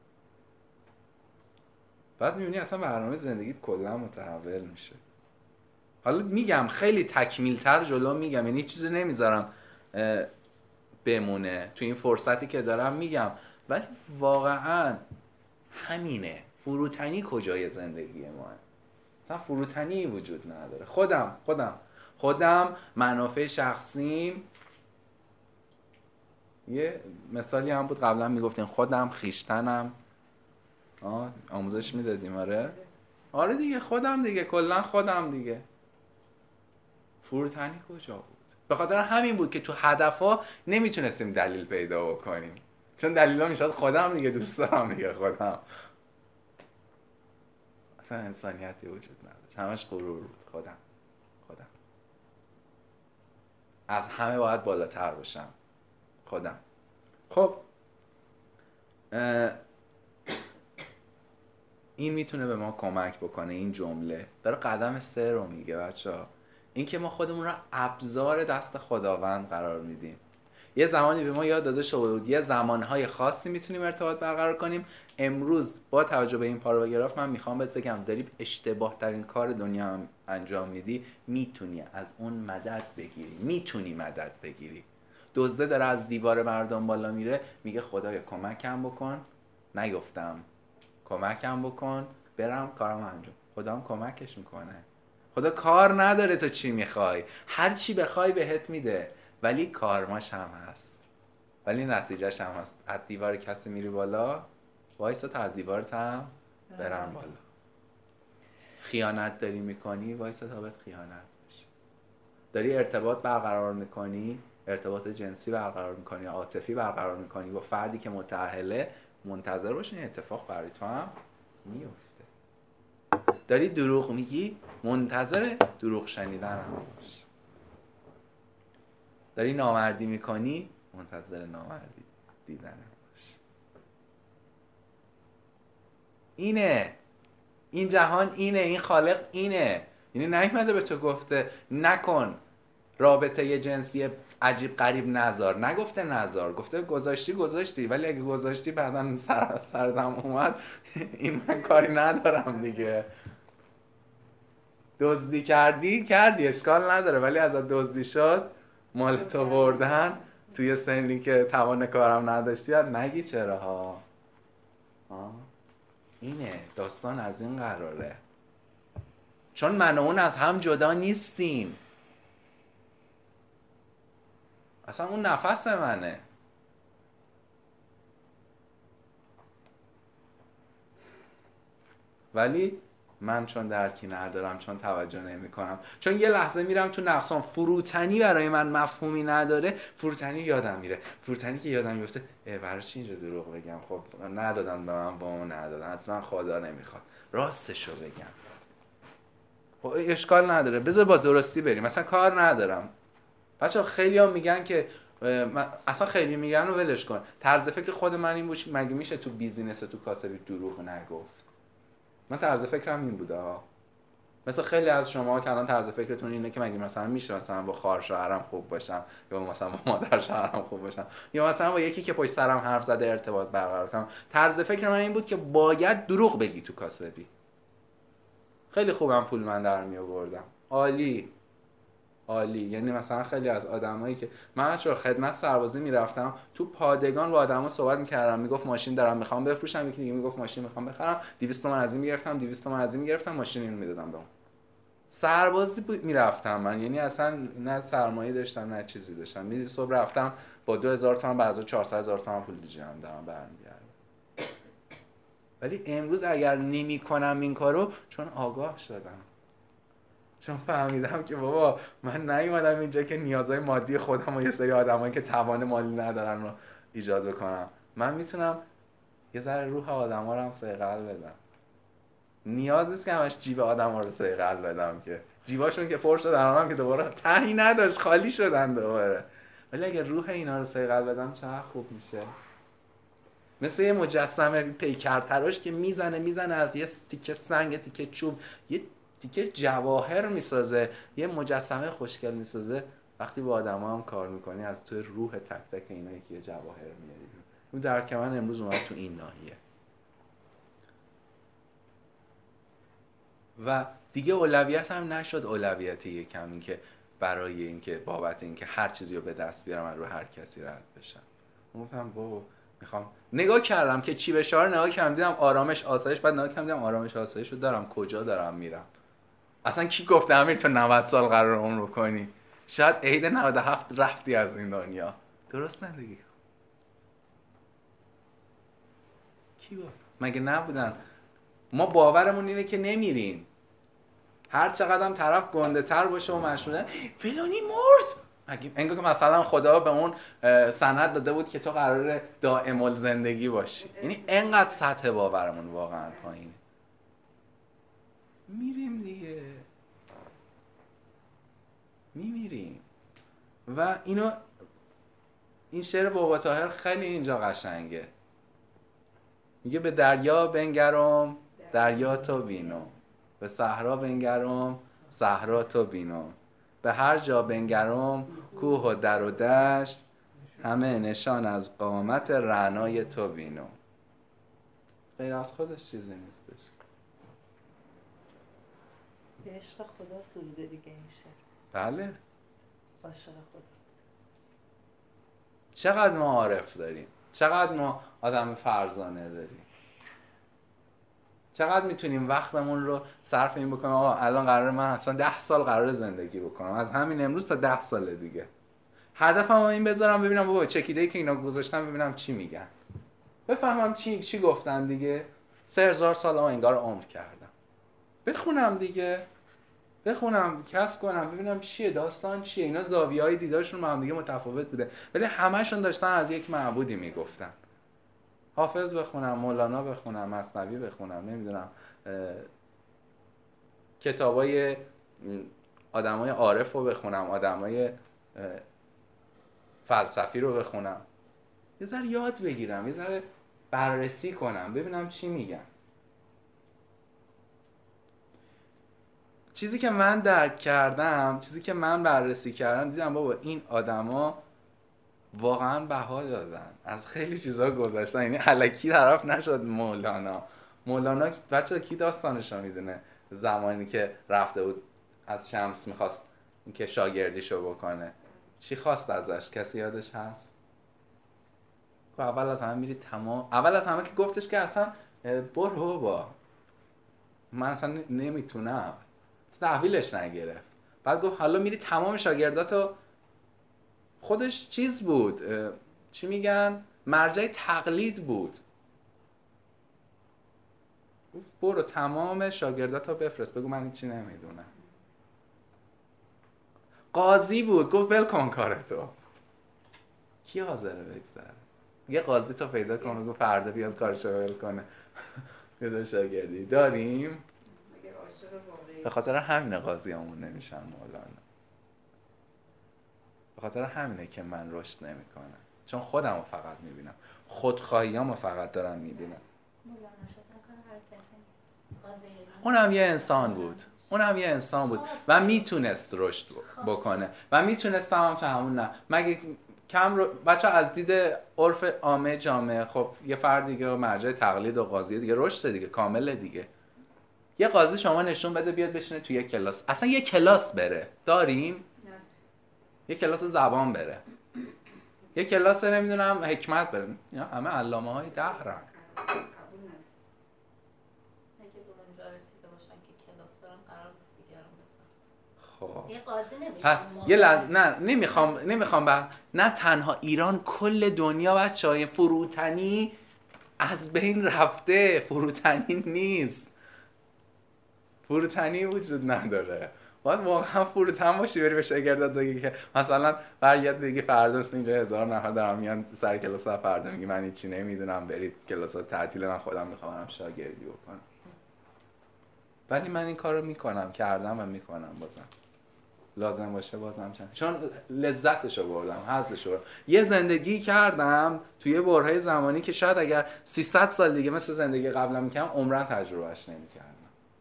بعد میبینی اصلا برنامه زندگیت کلا متحول میشه. حالا میگم خیلی تکمیل تر جلو میگم، یعنی چیزی نمیذارم بمونه تو این فرصتی که دارم میگم، ولی واقعا همینه. فروتنی کجای زندگی ما؟ اصلا فروتنی وجود نداره. خودم خودم خودم منافع شخصیم. یه مثالی هم بود قبلا میگفتیم خودم خیشتنم، آه آموزش میدادیم. آره آره دیگه خودم دیگه، کلا خودم دیگه. فروتنی کجا بود؟ به خاطر همین بود که تو هدفها نمیتونستیم دلیل پیدا بکنیم، چون دلیلا میشد خودم دیگه، دوست دارم دیگه خودم. اصلا انسانیتی وجود نداشت، همش غرور بود. خودم خودم از همه باید بالاتر باشم. خودم. خب این میتونه به ما کمک بکنه. این جمله داره قدم سه رو میگه بچه‌ها، این که ما خودمون رو ابزار دست خداوند قرار میدیم. یه زمانی به ما یاد داده شده بود یه زمانهای خاصی میتونیم ارتباط برقرار کنیم. امروز با توجه به این پاراگراف من میخوام بهت بگم داری اشتباه ترین کار دنیا هم انجام میدی، میتونی از اون مدد بگیری، میتونی مدد بگیری. دزده داره از دیوار مردم بالا میره، میگه خدایا کمکم بکن، نیفتم، کمکم بکن برم کارم انجام. خدا هم کمکش میکنه. خدا کار نداره تو چی میخوای، هر چی بخوای بهت میده، ولی کارماش هم هست، ولی نتیجهش هم هست. از دیوار کسی میری بالا، وایسا تا از دیوارت هم برن بالا. خیانت داری میکنی، وایسا تا بهت خیانت بشه. داری ارتباط برقرار میکنی، ارتباط جنسی برقرار میکنی، عاطفی برقرار میکنی با فردی که متأهله، منتظر باش این اتفاق برای تو هم میفته. داری دروغ میگی، منتظر دروغ شنیدن هم باش. داری نامردی میکنی، منتظر نامردی دیدن هم باش. اینه این جهان، اینه این خالق، اینه. یعنی نیومده به تو گفته نکن رابطه ی جنسی عجیب غریب نذار، نگفته نذار، گفته گذاشتی گذاشتی، ولی اگه گذاشتی بعدن سر سرتم اومد این من کاری ندارم دیگه. دزدی کردی کردی اشکال نداره، ولی ازت دزدی شد، مال تو بردن توی سنی که توان کارم نداشتی، نگی چرا ها. آه. اینه داستان، از این قراره. چون من و اون از هم جدا نیستیم. اصلا اون نفس منه. ولی من چون درکی ندارم، چون توجه نمی کنم، چون یه لحظه میرم تو نقصان، فروتنی برای من مفهومی نداره، فروتنی یادم میره. فروتنی که یادم میفته برای چی اینجا دروغ بگم، خب ندادن به من، با اون ندادن، حتما خدا نمیخواد، راستشو بگم، خب اشکال نداره، بذار با درستی بریم، مثلا کار ندارم. بچه خیلی ها میگن که اصلا خیلی میگن و ولش کن، طرز فکر خود من این بود، مگه میشه تو بیزینس تو کاسبی دروغ نگفت؟ من طرز فکرم این بوده ها. مثلا خیلی از شما که الان طرز فکرتون اینه که مگه مثلا میشه مثلا با خواهر شوهرم خوب باشم، یا مثلا با مادر شوهرم خوب باشم، یا مثلا با یکی که پشت سرم حرف زده ارتباط برقرار کنم. طرز فکر من این بود که باید دروغ بگی تو کاسبی. خیلی خوبم پول من در می آوردم، عالی عالی. یعنی مثلا خیلی از آدمایی که من چرا خدمت سربازی میرفتم، تو پادگان با آدما صحبت میکردم، میگفت ماشین دارم میخوام بفروشم، یکی دیگه میگفت ماشین میخوام بخرم، دویست تومن از این میگرفتم، دویست تومن از این میگرفتم، ماشین اینو میدادم بهم. سربازی میرفتم من، یعنی اصلا نه سرمایه داشتم نه چیزی داشتم. میدی صبح رفتم با دو هزار تومن، بعضی چهارصد هزار تومن پول جمع دارم برمیگردم. ولی امروز اگر نمیکنم این کارو، چون آگاه شدم، چون فهمیدم که بابا من نیومدم اینجا که نیازهای مادی خودم و یه سری آدمایی که توان مالی ندارن رو ایجاد بکنم. من میتونم یه ذره روح آدما رو هم صیقل بدم. نیاز نیست که همش جیب آدما رو صیقل بدم، که جیباشون که پر شدن هم که دوباره تهی نداشت، خالی شدن دوباره. ولی اگه روح اینا رو صیقل بدم چقدر خوب میشه. مثل یه مجسمه پیکر تراش که میزنه میزنه از یه تیکه سنگ، تیکه چوب، یه تیکه جواهر میسازه، یه مجسمه خوشگل میسازه. وقتی با آدما هم کار میکنی، از توی روح تک تک اینا یکی جواهر میاری. اون درک من امروز اومد تو این ناحیه. و دیگه اولویت هم نشد اولویت یکم این که برای اینکه بابت اینکه هر چیزی رو به دست بیارم رو هر کسی رد بشم. گفتم بابا میخوام نگاه کردم که چی بشه رو نگاه کردم، دیدم آرامش آسایش، بعد نگاه کردم دیدم آرامش آسایش رو دارم، کجا دارم میرم؟ اصلا کی گفته امیر تو نود سال قرار عمر کنی؟ شاید عید نود و هفت رفتی از این دنیا. درست زندگی کن. کی گفت؟ مگه نبودن؟ ما باورمون اینه که نمیریم. هر چقدر طرف گنده تر باشه و مشهوره فلانی مرد، انگار که مثلا خدا به اون سند داده بود که تو قراره دائم الزندگی باشی. یعنی انقدر سطح باورمون واقعا پایینه. میریم دیگه، میمیریم. و اینو این شعر بابا طاهر خیلی اینجا قشنگه، میگه به دریا بنگرم دریا تو بینم، به صحرا بنگرم صحرا تو بینم، به هر جا بنگرم کوه و در و دشت، همه نشان از قامت رعنای تو بینم. غیر از خودش چیزی نیستش. به عشق خدا سروده دیگه این شعر. بله. عاشق خدا. چقدر ما عارف داریم، چقدر ما آدم فرزانه داریم، چقدر میتونیم وقتمون رو صرف این بکنیم آقا الان قراره من اصلا ده سال قراره زندگی بکنم، از همین امروز تا ده سال دیگه هدفم این بذارم ببینم بابا چکیده‌ای که اینا گذاشتن ببینم چی میگن، بفهمم چی چی گفتن دیگه. سه هزار سال آقا انگار عمر کردم، بخونم دیگه، بخونم کسب کنم ببینم چیه داستان چیه. اینا زاویه‌های دیدارشون با هم دیگه متفاوت بوده ولی همه‌شون داشتن از یک معبودی میگفتن. حافظ بخونم، مولانا بخونم، مثنوی بخونم، نمیدونم کتابای آدمای عارف رو بخونم، آدمای فلسفی رو بخونم، یه ذره یاد بگیرم، یه ذره بررسی کنم ببینم چی میگن. چیزی که من درک کردم، چیزی که من بررسی کردم، دیدم بابا این آدما واقعا بها دادن، از خیلی چیزا گذشتن. یعنی الکی طرف نشد مولانا. مولانا بچه‌ها کی داستانشو میدونه؟ زمانی که رفته بود از شمس میخواست اینکه شاگردیشو بکنه، چی خواست ازش؟ کسی یادش هست؟ که اول از همه میری تمام، اول از همه که گفتش که اصلا برو بابا من اصلا نمیتونم، تحویلش نگرفت. بعد گفت حالا میری تمام شاگرداتو، خودش چیز بود چی میگن مرجع تقلید بود، گفت برو تمام شاگرداتو بفرست بگو من هیچی نمیدونم. قاضی بود گفت ول کن کارتو، کی حاضره بگذره؟ یه قاضی تو پیدا کن بگو فردا بیاد کارشو ول کنه. بیاد شاگردی داریم. به خاطر همین قاضی همون نمیشن مولانا، به خاطر همینه که من رشد نمیکنم، چون خودم رو فقط میبینم، خودخواهیامو فقط دارم میبینم. اونم یه انسان بود، اونم یه انسان بود و میتونست رشد بکنه و میتونستم هم تا همون نه مگه کم رو بچه از دید عرف عامه جامعه. خب یه فرد دیگه مرجع تقلید و قاضی دیگه رشد دیگه کامله دیگه. یه قاضی شما نشون بده بیاد بشینه توی یه کلاس، اصلا یه کلاس بره، داریم؟ یه کلاس زبان بره، یه کلاس نمیدونم حکمت بره، اینا همه علامه های دهرن. خب یه قاضی نمیشه. پس یه لحظه نه نمیخوام نمیخوام به نه تنها ایران، کل دنیا بچه‌های فروتنی از بین رفته، فروتنی نیست، فروتنی وجود نداره. باید واقعا فروتن باشی بری به شاگردات بگی که مثلا برگرد دیگه فردا اینجا هزار نفر دارن میان سر کلاس، فردا میگی من هیچی نمیدونم برید کلاسات تعطیل، من خودم میخوام شاگردی بکنم. ولی من این کارو میکنم، کردم و میکنم، بازم لازم باشه بازم چند، چون لذتشو بردم، حظشو بردم. یه زندگی کردم توی برهه زمانی که شاید اگر سیصد سال دیگه مثل زندگی قبلا میکردم عمرن تجربهش نمیکردم.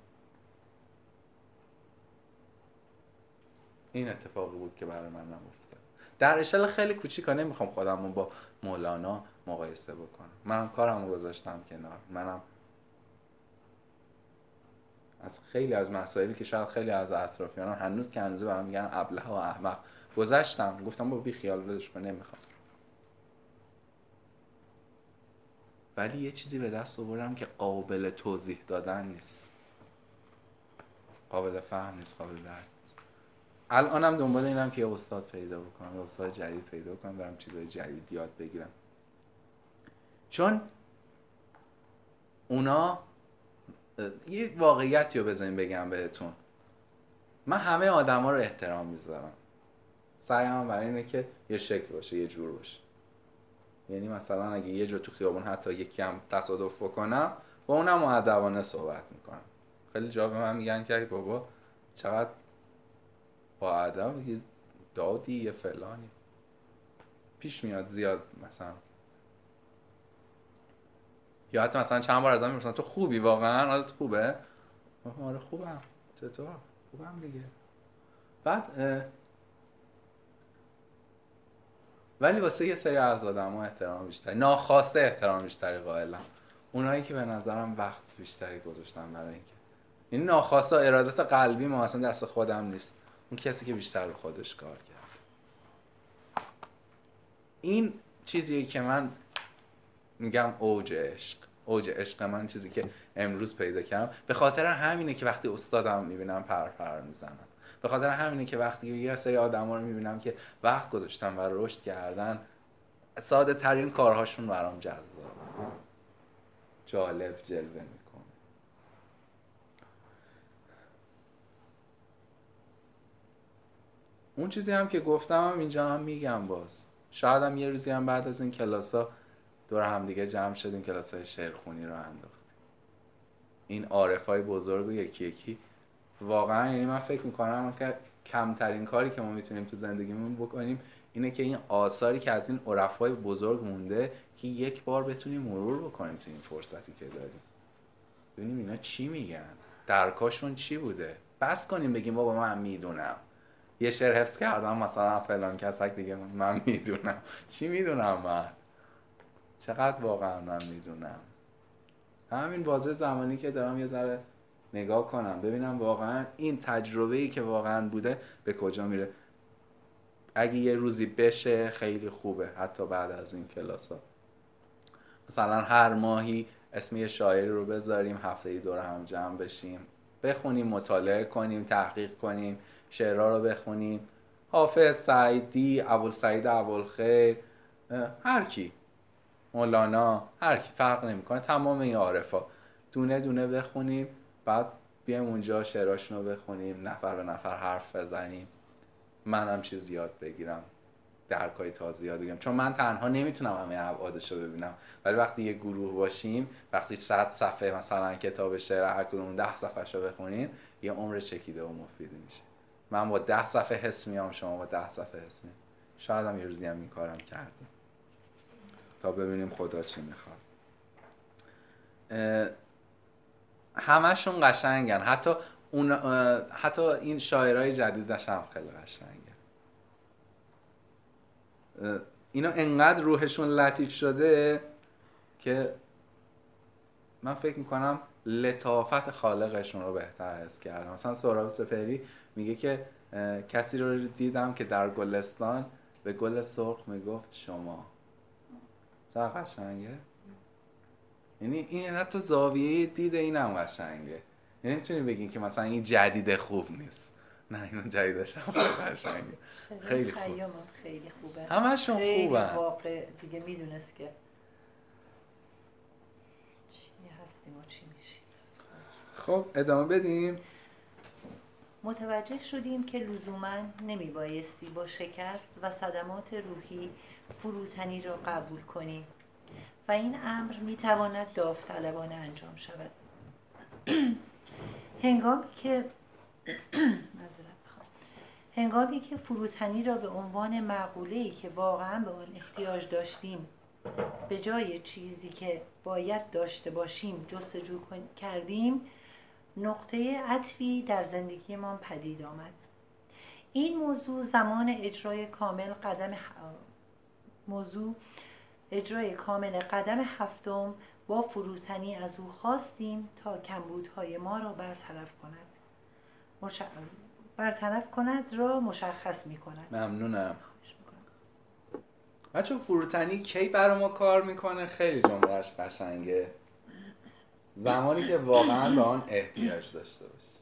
این اتفاقی بود که برای من افتاد. در اشل خیلی کوچیکا، نمیخوام خودمون با مولانا مقایسه بکنم، منم کارمو گذاشتم کنار، منم از خیلی از مسائلی که شاید خیلی از اطرافیانم هنوز که هنوز برام میگن ابله و احمق گذاشتم، گفتم با بی خیال بدش کن، نمیخوام. ولی یه چیزی به دست آوردم که قابل توضیح دادن نیست، قابل فهم نیست، قابل درک نیست. الانم دنبال اینم که یه استاد پیدا بکنم، یه استاد جدید پیدا کنم، برم چیزای جدید یاد بگیرم، چون اونا یه واقعیتی رو بذاریم بگم بهتون، من همه آدما رو احترام میذارم، سعیم برای اینه که یه شکل باشه، یه جور باشه. یعنی مثلا اگه یه جا تو خیابون حتی یکی هم تصادف بکنم با اونم مؤدبانه صحبت میکنم. خیلی جا به من میگن که بابا چقدر با ادب، یه دادی یه فلانی پیش میاد زیاد، مثلا یا حتی مثلا چند بار ازم میپرسن تو خوبی واقعا؟ حالت خوبه؟ آره خوبم. چطور؟ خوبم دیگه. بعد ولی واسه یه سری از آدم‌ها احترام بیشتری، ناخواسته احترام بیشتری قائلم. اونایی که به نظرم وقت بیشتری گذاشتن برای اینکه، این ناخواسته ارادت قلبی ما اصلا دست خودم نیست، اون کسی که بیشتر به خودش کار کرد. این چیزیه که من میگم اوج عشق. اوج عشق من چیزی که امروز پیدا کردم. به خاطر همینه که وقتی استادم میبینم پر پر میزنم. به خاطر همینه که وقتی یه سری آدما رو میبینم که وقت گذاشتن و رشد کردن، ساده ترین کارهاشون برام جذابه، جالب جلوه میکنه. اون چیزی هم که گفتم هم اینجا هم میگم باز. شاید هم یه روزی هم بعد از این کلاسا دور هم دیگه جمع شدیم کلاسای شعرخوانی رو انداختیم. این عارفای بزرگ و یکی یکی واقعا، یعنی من فکر میکنم که کمترین کاری که ما میتونیم تو زندگیمون بکنیم اینه که این آثاری که از این عرفای بزرگ مونده که یک بار بتونیم مرور بکنیم تو این فرصتی که داریم، ببینیم اینا چی میگن، درکاشون چی بوده. بس کنیم بگیم بابا من میدونم، یه شعر حفظ کردم مثلا فلان کسک دیگه من میدونم. چی میدونم من؟ چقدر واقعا من میدونم؟ همین بازه زمانی که دارم یه ذره نگاه کنم ببینم واقعا این تجربه‌ای که واقعا بوده به کجا میره. اگه یه روزی بشه خیلی خوبه، حتی بعد از این کلاسا مثلا هر ماهی اسم یه شاعری رو بذاریم، هفته‌ای دور هم جمع بشیم، بخونیم، مطالعه کنیم، تحقیق کنیم، شعرها رو بخونیم، حافظ، سعدی، ابوالسعید ابوالخیر، هر کی، مولانا، هر کی، فرق نمیکنه، تمام این عارفا دونه دونه بخونیم، بعد بیایم اونجا شعراشون رو بخونیم، نفر به نفر حرف بزنیم، منم چیز یاد بگیرم، درکای تازه یاد بگیرم، چون من تنها نمیتونم همه ابعادش رو ببینم. ولی وقتی یه گروه باشیم، وقتی صد صفحه مثلا کتاب شعر هر کدوم ده صفحه‌ش رو بخونیم، یه عمر چکیده و مفید میشه. من با ده صفحه حس میام، شما با ده صفحه حس میام. شاید هم یه روزی هم این کارم کردیم تا ببینیم خدا چی میخواد. همشون قشنگن، حتی اون حتی این شاعرای جدیدش هم خیلی قشنگه. اینا انقدر روحشون لطیف شده که من فکر میکنم لطافت خالقشون رو بهتر حس کردم. مثلا سهراب سپهری میگه که کسی رو دیدم که در گلستان به گل سرخ میگفت شما. چقدر قشنگه. یعنی این حتی زاویه دید اینم قشنگه. یعنی نمیتونی بگین که مثلا این جدید خوب نیست، نه اینو جدیدش هم خیلی قشنگه، خیلی خوب، خیلی خوبه، همشون خوبن. خیلی واقع دیگه میدونست که چی هستیم و چی میشیم. خب ادامه بدیم. متوجه شدیم که لزوما نمیبایستی با شکست و صدمات روحی فروتنی را قبول کنیم و این امر میتواند داوطلبانه انجام شود. هنگامی که هنگامی که فروتنی را به عنوان معقوله‌ای که واقعا به آن احتیاج داشتیم به جای چیزی که باید داشته باشیم جستجو کردیم، نقطه عطفی در زندگیمان پدید آمد. این موضوع زمان اجرای کامل قدم موضوع اجرای کامل قدم هفتم با فروتنی از او خواستیم تا کمبودهای ما را برطرف کند. مش... برطرف کند را مشخص می کند. ممنونم. بچه فروتنی کی برای ما کار میکنه؟ خیلی جملهش قشنگه. زمانی که واقعا به آن احتیاج داشته باشی،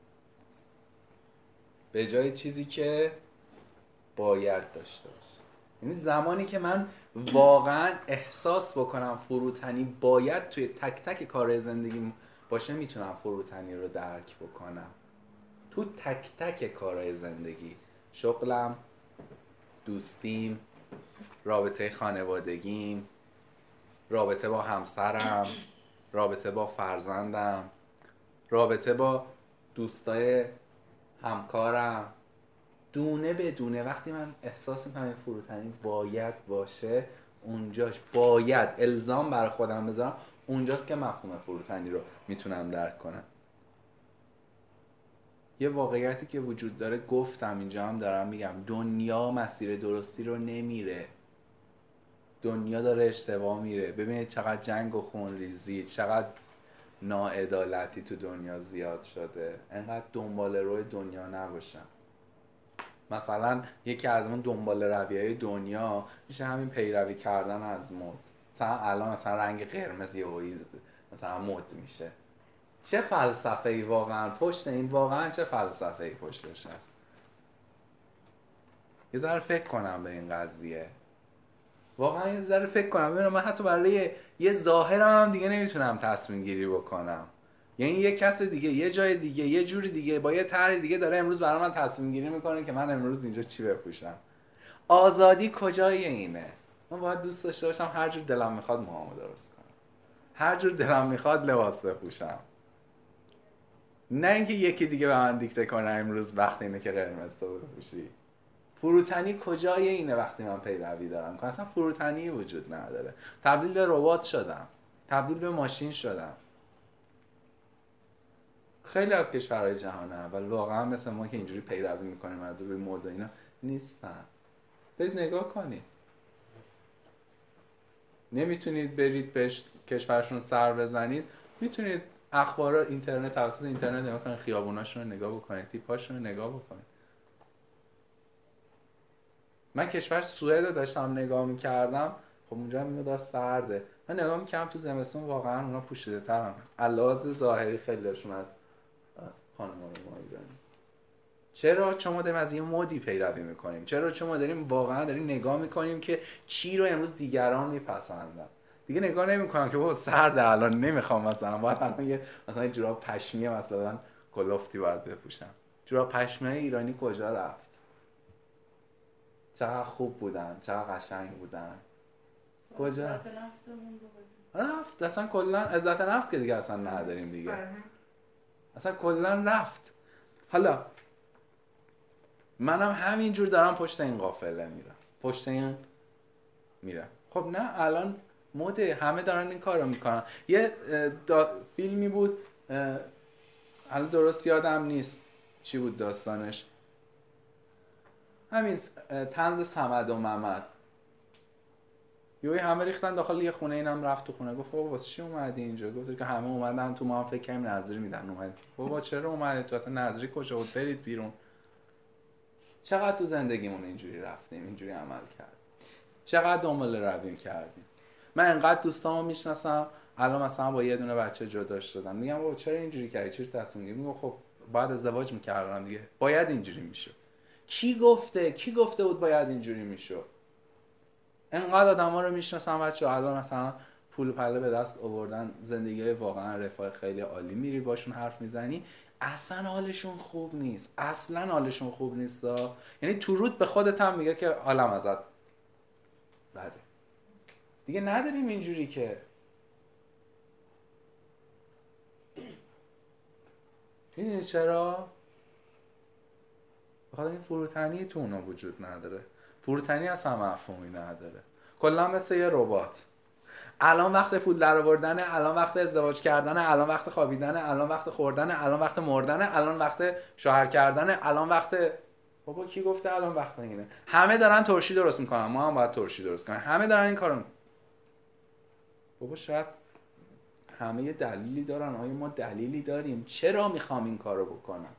به جای چیزی که باید داشته باشی. یعنی زمانی که من واقعا احساس بکنم فروتنی باید توی تک تک کار زندگیم باشه، میتونم فروتنی رو درک بکنم. تو تک تک کارهای زندگی، شغلم، دوستیم، رابطه خانوادگیم، رابطه با همسرم، رابطه با فرزندم، رابطه با دوستای همکارم، دونه به دونه وقتی من احساس میکنم فروتنی باید باشه، اونجاش باید الزام بر خودم بذارم، اونجاست که مفهوم فروتنی رو میتونم درک کنم. یه واقعیتی که وجود داره، گفتم اینجا هم دارم میگم، دنیا مسیر درستی رو نمیره، دنیا داره اشتباه میره. ببینید چقدر جنگ و خونریزی، چقدر ناعدالتی تو دنیا زیاد شده. انقدر دنبال روی دنیا نباشم. مثلا یکی از اون دنبال رویهای دنیا میشه همین پیروی کردن از مد. مثلا الان مثلا رنگ قرمز یهویی مثلا مد میشه. چه فلسفه‌ای واقعا پشت این، واقعا چه فلسفه‌ای پشتش هست؟ یه ذره فکر کنم به این قضیه، واقعا یه ذره فکر کنم ببینم من حتی برای یه ظاهرم هم دیگه نمیتونم تصمیم گیری بکنم. یعنی یه کس دیگه یه جای دیگه یه جوری دیگه با یه طرح دیگه داره امروز برای من تصمیم گیری میکنه که من امروز اینجا چی بپوشم. آزادی کجای اینه؟ من باید دوست داشته باشم هر جور دلم میخواد موهامو درست کنم، هر جور دلم میخواد لباس بپوشم، نه اینکه یکی دیگه به من دیکته کنه امروز وقت اینه که قرمز تو بپوشی. فروتنی کجای اینه وقتی من پیروی دارم؟ اصلا فروتنی وجود نداره. تبدیل به ربات شدم، تبدیل به ماشین شدم. خیلی از کشورهای جهان اول واقعا مثل ما که اینجوری پیروی میکنیم از روی مد و اینا نیستن. برید نگاه کنید. نمیتونید برید به کشورشون سر بزنید، میتونید اخبار اینترنت، توسط اینترنت نگاه کنید، خیابوناشون رو نگاه بکنید، تیپاشون رو نگاه بکنید. من کشور سوئد رو داشتم نگاه میکردم، خب اونجا میاد سرده. من نگاه میکردم تو زمستون واقعا اونا پوشیده ترن، علاوه ظاهری خیلیشون از خانم‌ها ما ایرانی. چرا؟ چون ما داریم از یه مدی پیروی میکنیم. چرا؟ چون ما داریم واقعا داریم نگاه میکنیم که چی رو امروز دیگران میپسندن. دیگه نگاه نمیکنم که بابا سرده الان نمیخوام مثلا باید الان یه مثلا جوراب پشمی مثلا کلفتی باید بپوشم. جوراب پشمی ایرانی کجا رفت؟ چقدر خوب بودن، چقدر قشنگ بودن. کجا؟ عزت نفسمون رو رفت. اصلا کلا عزت نفس که دیگه اصلا نداریم دیگه. اصلا کلا رفت. حالا منم همینجور دارم پشت این قافله میرم، پشت این میرم. خب نه الان مده، همه دارن این کارو میکنن. یه فیلمی بود الان درست یادم نیست چی بود داستانش، همین طنز صمد و ممد. یوی همه ریختن داخل یه خونه، اینم رفت تو خونه گفت بابا واسه چی اومدی اینجا؟ گفت که همه اومدن تو، ما هم فکر کنیم نظری میدن اومد. بابا چرا اومدی تو؟ اصلا نظری کجا بود؟ برید بیرون. چقدر تو زندگیمون اینجوری رفتیم، اینجوری عمل کردیم، چقدر دنبال روی کردیم. من انقدر دوستامو میشناسم الان مثلا با یه دونه بچه جدا شدم، میگم بابا چرا اینجوری کردی؟ چرا تصمیم گرفتی؟ میگم خب بعد ازدواج میکردم دیگه، باید اینجوری میشد. کی گفته؟ کی گفته بود باید اینجوری میشد؟ انقدر آدما رو میشناسم بچه‌ها الان مثلا پول و پله به دست آوردن، زندگی واقعا رفاه خیلی عالی، میری باشون حرف میزنی اصلا حالشون خوب نیست، اصلا حالشون خوب نیست. یعنی تو رود به خودت هم میگه که حالم ازت بده. دیگه نداریم اینجوری که. میدونی چرا؟ بخاطر این فروتنی تو اونا وجود نداره. فروتنی اصلا مفهومی نداره. کلا مثل یه ربات. الان وقت پول در آوردن، الان وقت ازدواج کردن، الان وقت خوابیدن، الان وقت خوردن، الان وقت مردن، الان وقت شوهر کردن، الان وقت. بابا کی گفته الان وقت اینه؟ همه دارن ترشی درست میکنن، ما هم باید ترشی درست کنیم. همه دارن این کارو میکنن. بابا شاید همه یه دلیلی دارن، آیا ما دلیلی داریم چرا میخوام این کارو بکنم؟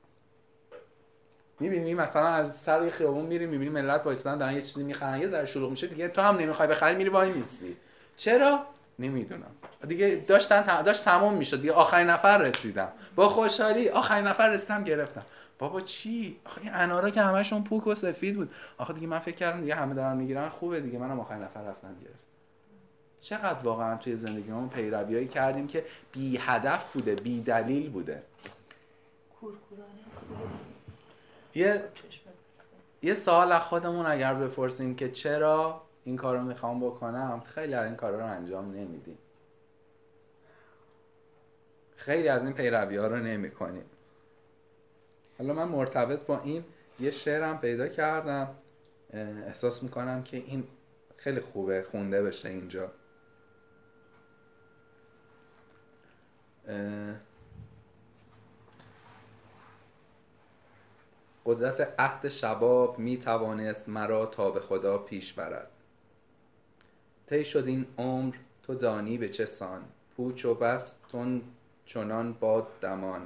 میبینی مثلا از سر خیابون میری میبینی ملت وایسادن دارن یه چیزی میخرن، یه ذره شلوغ میشه دیگه تو هم نمیخوای بخری، میری وای میسی. چرا؟ نمیدونم. دیگه داشتن داشت تموم میشد دیگه، آخرین نفر رسیدم با خوشحالی، آخرین نفر رسیدم گرفتم. بابا چی؟ آخه این انارا که همشون پوک و سفید بود. آخه دیگه من فکر کردم دیگه همه دارن میگیرن خوبه دیگه، منم آخرین نفر رفتم گرفتم. چقدر واقعا توی زندگیمون پیرویایی کردیم که بی هدف بوده، بی دلیل بوده. کورکورانه است. یه یه سوال از خودمون اگر بپرسیم که چرا این کارو میخوام بکنم، خیلی از این کارا رو انجام نمیدیم. خیلی از این پیروی‌ها رو نمی‌کنیم. حالا من مرتبط با این یه شعرم پیدا کردم، احساس میکنم که این خیلی خوبه خونده بشه اینجا. قدرت عهد شباب می توانست مرا تا به خدا پیش برد. طی شد این عمر تو دانی به چه سان، پوچ و بس تن چنان باد دمان.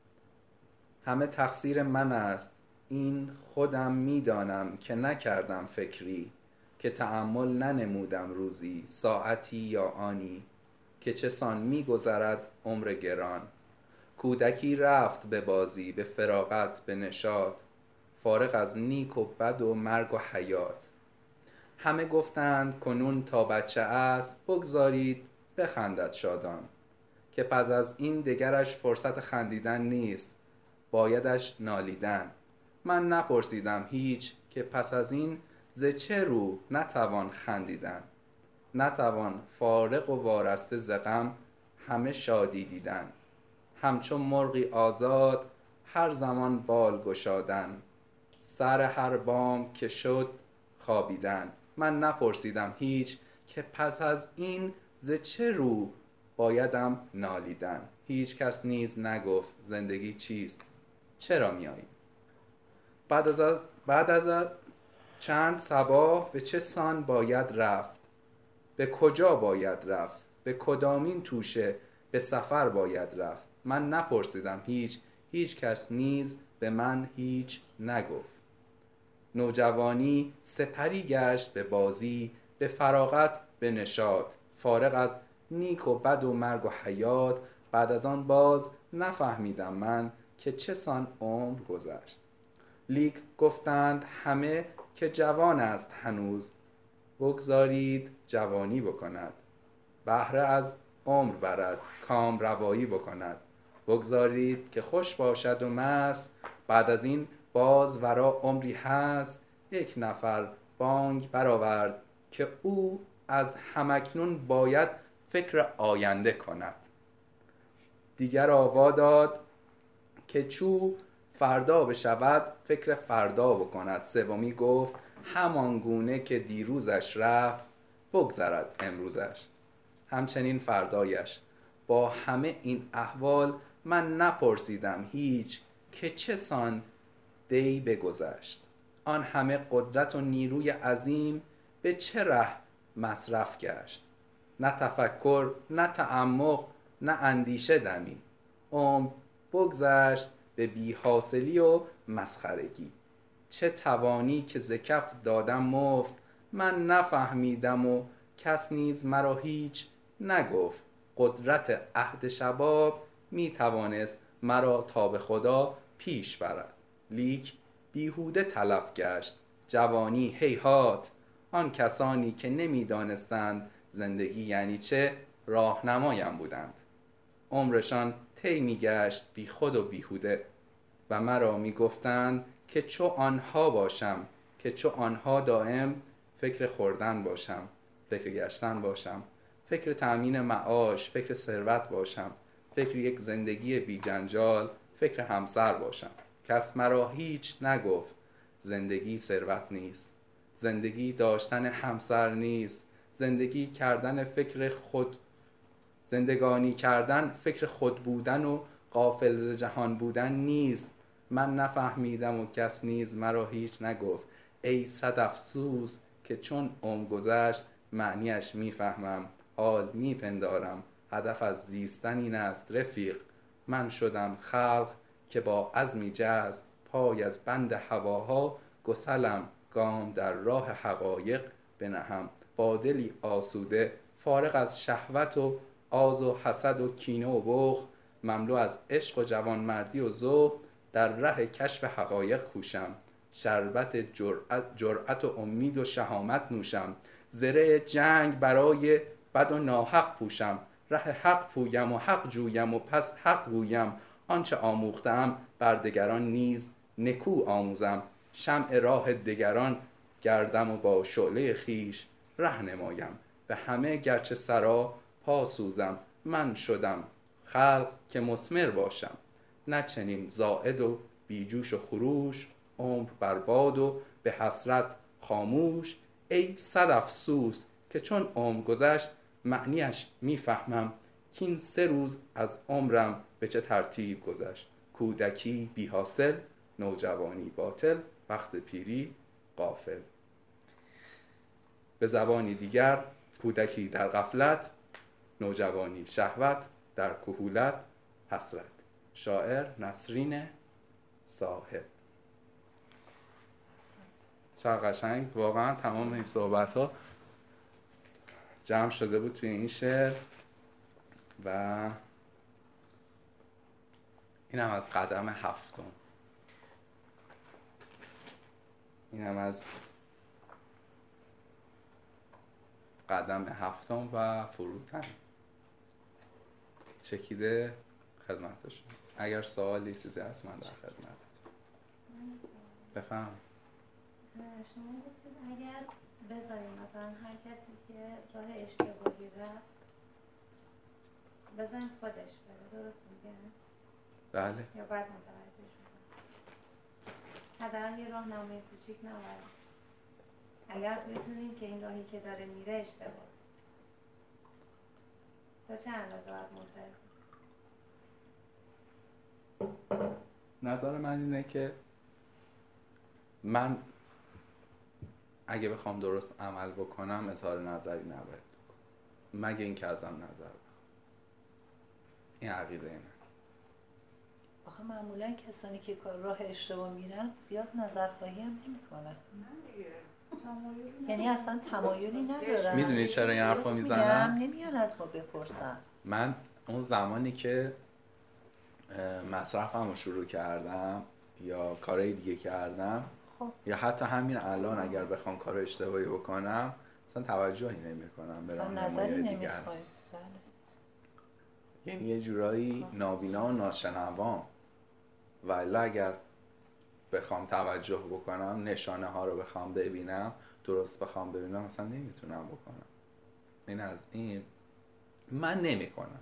همه تقصیر من است این خودم می دانم که نکردم فکری، که تأمل ننمودم روزی ساعتی یا آنی، که چه سان می گذرد عمر گران. کودکی رفت به بازی، به فراغت، به نشاط، فارغ از نیک و بد و مرگ و حیات. همه گفتند کنون تا بچه است، بگذارید بخندد شادان، که پس از این دگرش فرصت خندیدن نیست، بایدش نالیدن. من نپرسیدم هیچ که پس از این ز چه رو نتوان خندیدن، نتوان فارغ و وارسته ز غم همه شادی دیدن. همچون مرغی آزاد هر زمان بال گشادن، سر هر بام که شد خوابیدن. من نپرسیدم هیچ که پس از این ز چه رو بایدم نالیدن. هیچ کس نیز نگفت زندگی چیست، چرا میایی؟ بعد از بعد از چند صباح به چه سان باید رفت، به کجا باید رفت، به کدامین توشه به سفر باید رفت. من نپرسیدم هیچ، هیچ کس نیز به من هیچ نگفت. نوجوانی سپری گشت به بازی، به فراغت، به نشاط، فارغ از نیک و بد و مرگ و حیات. بعد از آن باز نفهمیدم من که چه سان عمر گذشت. لیک گفتند همه که جوان است هنوز، بگذارید جوانی بکند، بهره از عمر برد کام روایی بکند. بگذارید که خوش باشد و مست، بعد از این باز ورا عمری هست. یک نفر بانگ برآورد که او از همکنون باید فکر آینده کند. دیگر آوا داد که چو فردا بشود فکر فردا بکند. سومی گفت همان گونه که دیروزش رفت بگذرد امروزش، همچنین فردایش. با همه این احوال من نپرسیدم هیچ که چه سان دی بگذشت. آن همه قدرت و نیروی عظیم به چه ره مصرف گشت. نه تفکر، نه تعمق، نه اندیشه دمی. عمر بگذشت به بی حاصلی و مسخرگی. چه توانی که ز کف دادم مفت، من نفهمیدم و کس نیز مرا هیچ نگفت. قدرت عهد شباب می توانست مرا تا به خدا پیش برد، لیک بیهوده تلف گشت جوانی. هیهات آن کسانی که نمی دانستند زندگی یعنی چه راهنمایم بودند. عمرشان طی می گشت بی خود و بیهوده، و مرا می گفتند که چو آنها باشم، که چو آنها دائم فکر خوردن باشم، فکر گشتن باشم، فکر تأمین معاش، فکر ثروت باشم، فکر یک زندگی بی جنجال، فکر همسر باشم. کس مرا هیچ نگفت زندگی ثروت نیست، زندگی داشتن همسر نیست، زندگی کردن فکر خود، زندگانی کردن فکر خود بودن و غافل ز جهان بودن نیست. من نفهمیدم و کس نیز مرا هیچ نگفت. ای صد افسوس که چون عمر گذشت معنیش میفهمم، حال میپندارم. هدف از زیستن این است رفیق، من شدم خلق که با عزمی جزم پای از بند هواها گسلم، گام در راه حقایق بنهم. با دلی آسوده فارغ از شهوت و آز و حسد و کینه و بغض، مملو از عشق و جوانمردی و ذوق، در ره کشف حقایق کوشم. شربت جرأت, جرأت و امید و شهامت نوشم. زره جنگ برای بد و ناحق پوشم. ره حق پویم و حق جویم و پس حق گویم. آنچه آموختم بر دگران نیز نکو آموزم. شمع راه دگران گردم و با شعله خیش ره نمایم. به همه گرچه سرا پا سوزم. من شدم خلق که مثمر باشم، نه چنین زائد و بیجوش و خروش. عمر برباد و به حسرت خاموش. ای صد افسوس که چون عمر گذشت معنیش میفهمم. کین سه روز از عمرم به چه ترتیب گذشت. کودکی بی حاصل، نوجوانی باطل، وقت پیری غافل. به زبانی دیگر کودکی در غفلت، نوجوانی شهوت، در کهولت حسرت. شاعر نسرین صاحب. چقدر قشنگ. واقعا تمام این صحبت ها جمع شده بود توی این شعر و این هم از قدم هفتم. این هم از قدم هفتم و فروتن چکیده خدمتشون. اگر سوالی چیزی هست من در خدمتتون. بفهم. شما گفتید اگر بذاریم مثلا هر کسی که راه اشتباهی رفت بذاریم خودش بره، درست میگن؟ بله. یا باید متوجه شدن حداقل یه راهنمای کوچیک نبریم اگر بدونیم که این راهی که داره میره اشتباه، تا چه اندازه باید مصر؟ نظر من اینه که من اگه بخوام درست عمل بکنم اظهار نظری نباید بکنم مگه اینکه ازم نظر بخوام. این عقیده اینه. آخه معمولا کسانی که کار راه اشتباه میرن زیاد نظرخواهی هم نمیکنن. یعنی اصلا تمایلی ندارن. میدونی چرا این حرفو میزنم؟ نمیان از ما بپرسن. من اون زمانی که مصرفم رو شروع کردم یا کارهای دیگه کردم خب. یا حتی همین الان اگر بخوام کار اشتباهی بکنم اصلا توجهی نمی‌کنم به راهنمای دیگر. یعنی یه جورایی نابینا و ناشنوام و الا اگر بخوام توجه بکنم نشانه ها رو بخوام ببینم درست بخوام ببینم مثلا نمیتونم بکنم. این از این من نمیکنم.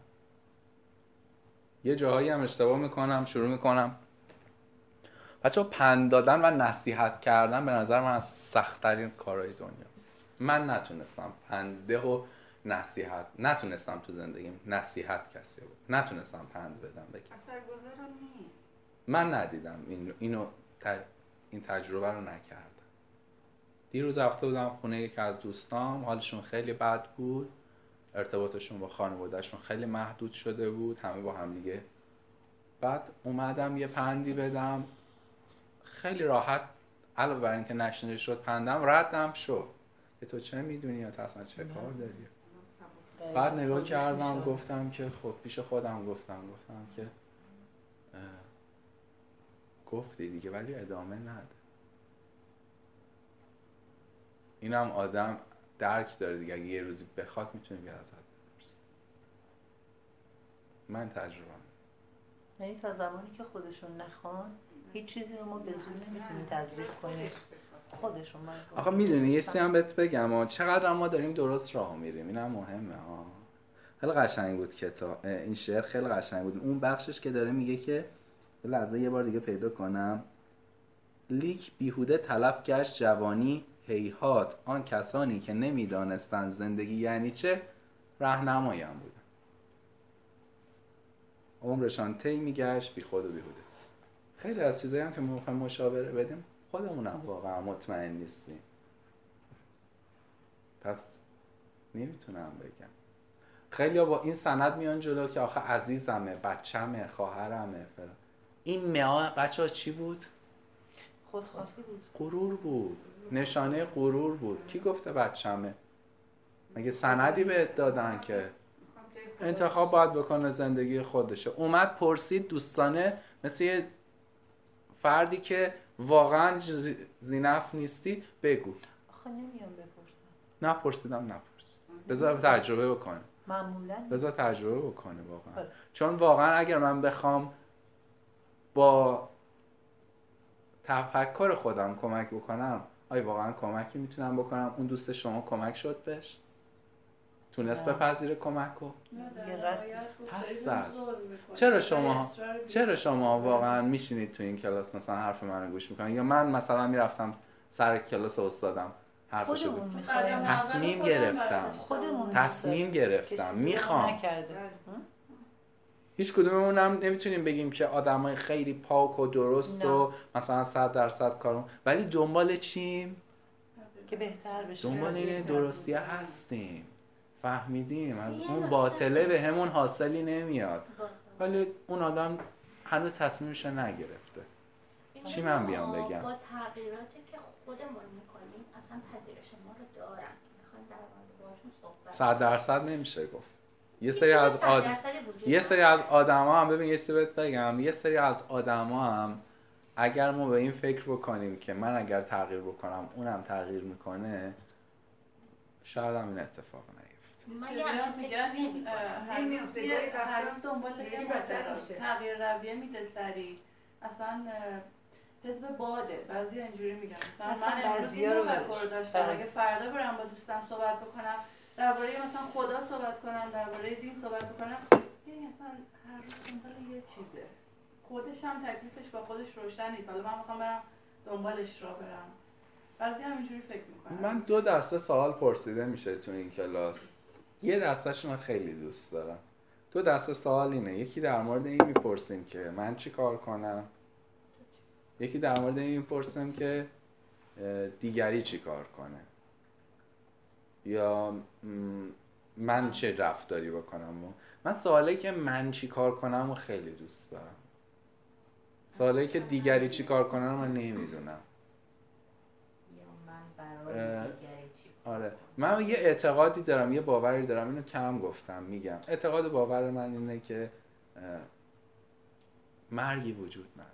یه جاهایی هم اشتباه میکنم شروع میکنم. بچه ها پند دادن و نصیحت کردن به نظر من از سخت‌ترین کارهای دنیاست. من نتونستم پنده و نصیحت نتونستم تو زندگیم نصیحت کسی بود. نتونستم پند بدم به کسی. اثرگذارم نیست. من ندیدم این اینو ت... این تجربه رو نکردم. دیروز رفته بودم خونه یکی از دوستام، حالشون خیلی بد بود، ارتباطشون با خانوادهشون خیلی محدود شده بود، همه با هم دیگه. بعد اومدم یه پندی بدم، خیلی راحت علاوه بر اینکه نشنیده شد پندم ردم شد که تو چه میدونی یا تو اصلا چه کار داری. بعد نگاه کردم گفتم که خب پیش خودم گفتم گفتم که گفتی دیگه ولی ادامه نده. اینم آدم درک داره دیگه، اگه یه روزی بخواد میتونه بیاد ازت بپرسه. من تجربه یعنی تا زمانی که خودشون نخوان هیچ چیزی رو ما به زور نمیتونیم تزریق کنیم. خودشون من آخه میدونی یه سی هم بهت بگم ها، چقدر ما داریم درست راه میریم. اینم مهمه ها. خیلی قشنگ بود کتاب این شعر، خیلی قشنگ بود. اون بخشش که داره میگه که لحظه یه بار دیگه پیدا کنم، لیک بیهوده تلف گشت جوانی، هیهات آن کسانی که نمیدانستند زندگی یعنی چه راهنمایی هم بودن. عمرشان طی میگشت بی خود و بیهوده. خیلی از چیزایی هم که ما میخوایم مشاوره بدیم خودمونم واقعا مطمئن نیستیم، پس نمیتونم بگم. خیلی ها با این سند میان جلو که آخه عزیزمه، بچمه، خواهرمه فلان. این مها بچه ها چی بود؟ خودخواهی بود، غرور بود، نشانه غرور بود. کی گفته بچمه؟ مگه سندی بهت دادن که انتخاب باید بکنه زندگی خودشه؟ اومد پرسید دوستانه مثل یه فردی که واقعا زینف نیستی بگو. آخه نمیام بپرسم. نپرسیدم نپرس. بذار تجربه بکنه. معمولا بذار تجربه بکنه واقعا. چون واقعا اگر من بخوام با تفکر خودم کمک بکنم، آیا واقعا کمکی میتونم بکنم؟ اون دوست شما کمک شد بهش؟ تونست بپذیره کمک رو؟ پس چرا شما چرا شما واقعا میشینید تو این کلاس مثلا حرف منو گوش میکنید؟ یا من مثلا میرفتم سر کلاس استادم حرفشو خودمون بگم. میخوایم تصمیم گرفتم خودمون تصمیم گرفتم میخوام. هیچ کدوممون هم نمیتونیم بگیم که آدمای خیلی پاک و درست نه. و مثلا صد درصد کارم، ولی دنبال چیم؟ که بهتر بشه. دنبال این درستی هستیم، فهمیدیم از یه اون نکته باطله هست. به همون حاصلی نمیاد، باشه. ولی اون آدم هنوز تصمیمش نگرفته. چی من بیام بگم؟ با تغییراتی که خودمون میکنیم اصلا پذیرش ما رو دارن، میخوایم در مورد باشون صحبت صد درصد نمیشه گفت. یه هیچ سری چیز از صد آد... درصدی وجود یه سری نداره. از آدما هم ببین یه سری بهت بگم، یه سری از آدما هم اگر ما به این فکر بکنیم که من اگر تغییر بکنم اونم تغییر میکنه، شاید هم این اتفاق نیفته. من یه همچین میگن فکر این نمی‌کنم. هر روز یه- هر روز دنبال خیلی یه بدتر مدل میشه. تغییر رویه میده سریع. اصلا اه، حزب باده، بعضی اینجوری میگن مثلا اصلا من امروز بعضیا این رو تفکر ولش. داشتم، بعضی. اگه فردا برم با دوستم صحبت بکنم درباره مثلا خدا صحبت کنم، درباره دین صحبت بکنم، این اصلا هر روز دنبال یه چیزه، خودش هم تکلیفش با خودش روشن نیست. حالا من میخوام برم دنبالش را برم. بعضی هم اینجوری فکر میکنن. من دو دسته سوال پرسیده میشه تو این کلاس، یه دستهش من خیلی دوست دارم. دو دسته سوال اینه، یکی در مورد این میپرسیم که من چی کار کنم، یکی در مورد این میپرسیم که دیگری چی کار کنه، یا من چه رفتاری بکنم. و من سوالی که من چی کار کنم و خیلی دوست دارم. سوالی که دیگری چی کار کنم من نمیدونم. آره من یه اعتقادی دارم، یه باوری دارم، اینو کم گفتم میگم. اعتقاد باور من اینه که مرگی وجود نداره.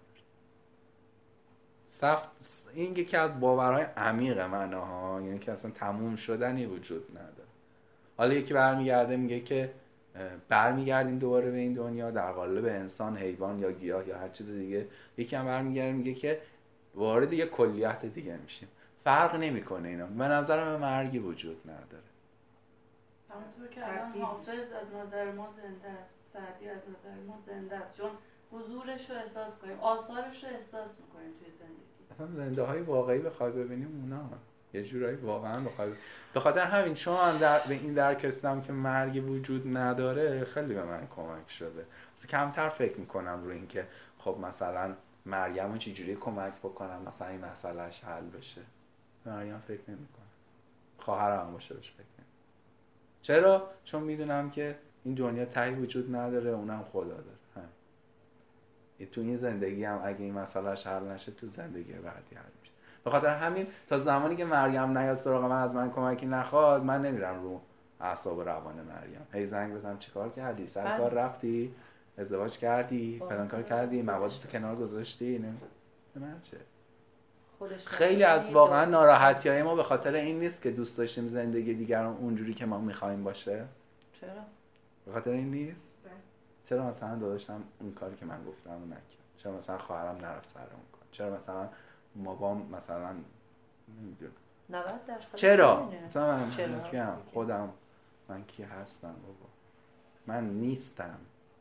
سفت این یکی از باورهای عمیق منه ها، یعنی که اصلا تموم شدنی وجود نداره. حالا یکی برمیگرده میگه که برمیگردیم دوباره به این دنیا در قالب انسان، حیوان یا گیاه یا هر چیز دیگه. یکی هم برمیگرده میگه که وارد یه کلیت دیگه میشیم. فرق نمیکنه اینا. به نظر من مرگی وجود نداره. همونطور که الان حافظ از نظر ما زنده است، سعدی از نظر ما زنده است، چون حضورش رو احساس کنیم، آثارش رو احساس میکنیم توی زندگی. اصلا زنده های واقعی بخوای ببینیم اونا یه جورایی واقعا بخوای. به خاطر همین چون من در... به این درک رسیدم که مرگی وجود نداره، خیلی به من کمک شده. اصلا کمتر فکر میکنم روی این که خب مثلا مریم رو چجوری کمک بکنم مثلا این مسئلهش حل بشه. مریم فکر نمیکنم. خواهرم هم باشه بهش فکر نمیکنم. چرا؟ چون میدونم که این دنیا تهی وجود نداره، اونم خدا داره. هم. تو این زندگی هم اگه این مسئلهش حل نشه تو زندگی بعدی حل میشه. به خاطر همین تا زمانی که مریم نیاد سراغ من از من کمکی نخواد، من نمیرم رو اعصاب روان مریم. هی زنگ بزنم چیکار کردی؟ سر کار رفتی؟ ازدواج کردی؟ فلان کار کردی؟ موادت کنار گذاشتی؟ نه من چه؟ خیلی از واقعا ناراحتیای ما به خاطر این نیست که دوست داشتیم زندگی دیگران اونجوری که ما میخوایم باشه. چرا؟ به خاطر این نیست؟ چرا مثلا داداشم اون کاری که من گفتم رو نکرد؟ چرا مثلا خواهرم نرفت سر اون کار؟ چرا مثلا مامام مثلا نمیدونم نود درصد چرا؟ مثلا من چرا کیم؟ خودم من کی هستم بابا؟ من نیستم.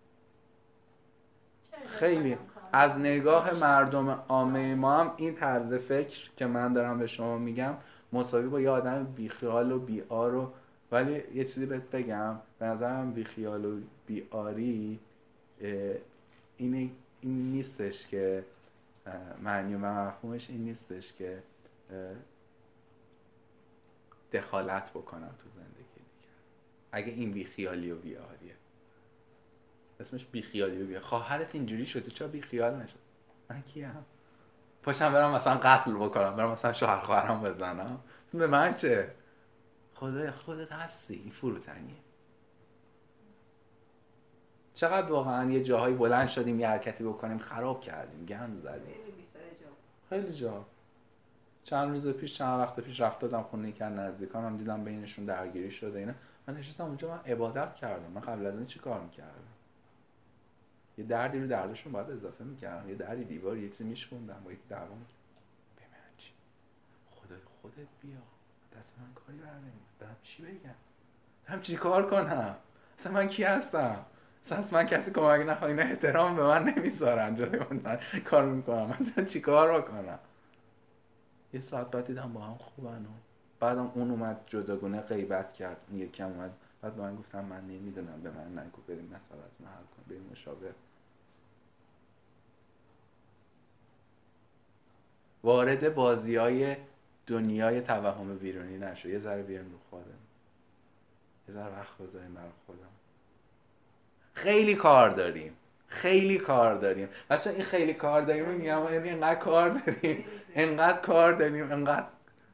خیلی از نگاه مردم عامه ما هم این طرز فکر که من دارم به شما میگم مساوی با یه آدم بیخیال و بیار و، ولی یه چیزی بهت بگم، به نظرم بیخیال و بیاری این این نیستش که معنی و مفهومش این نیستش که دخالت بکنم تو زندگی دیگر. اگه این بیخیالی و بیاریه، اسمش بیخیالی و بیاریه. خواهرت اینجوری شده چرا بیخیال نشد؟ من کیم؟ پاشم برم مثلا قتل بکنم، برم مثلا شوهر خواهرم بزنم؟ به من چه؟ خدای خودت هستی. این فروتنیه. چقدر واقعا یه جاهایی بلند شدیم یه حرکتی بکنیم خراب کردیم، گند زدیم. خیلی جا. چند روز پیش چند وقت پیش رفت دادم خونه یکی از نزدیکانم، دیدم بینشون درگیری شده اینا. من نشستم اونجا، من عبادت کردم. من قبل از این چی کار میکردم؟ یه دردی رو دردشون باید اضافه میکردم، یه دردی دیوار یه چیزی میشکوندم با یکی دعوا میکردم. به من چی؟ خدای خودت بیا، دست من کاری بر نمیاد. برم چی بگم؟ برم چی کار کنم؟ اصلا من کی هستم؟ اصلا من کسی کمک نخواد، اینا احترام به من نمیذارن جای من, من کار میکنم. من چی کار بکنم؟ یه ساعت بعد دیدم با هم خوبن و بعد اون اومد جداگونه غیبت کرد، اون یکی هم اومد بعد به من گفتم من نمیدونم، به من نگو، بریم مسئله‌تون حل کن، بریم مشاور. وارد بازی‌های دنیای توهم بیرونی نشو. یه ذره بیایم رو خودم، یه ذره وقت بذاریم برای خودم. خیلی کار داریم، خیلی کار داریم بچه. این خیلی کار داریم میگم یعنی انقدر کار داریم، انقدر کار داریم، انقدر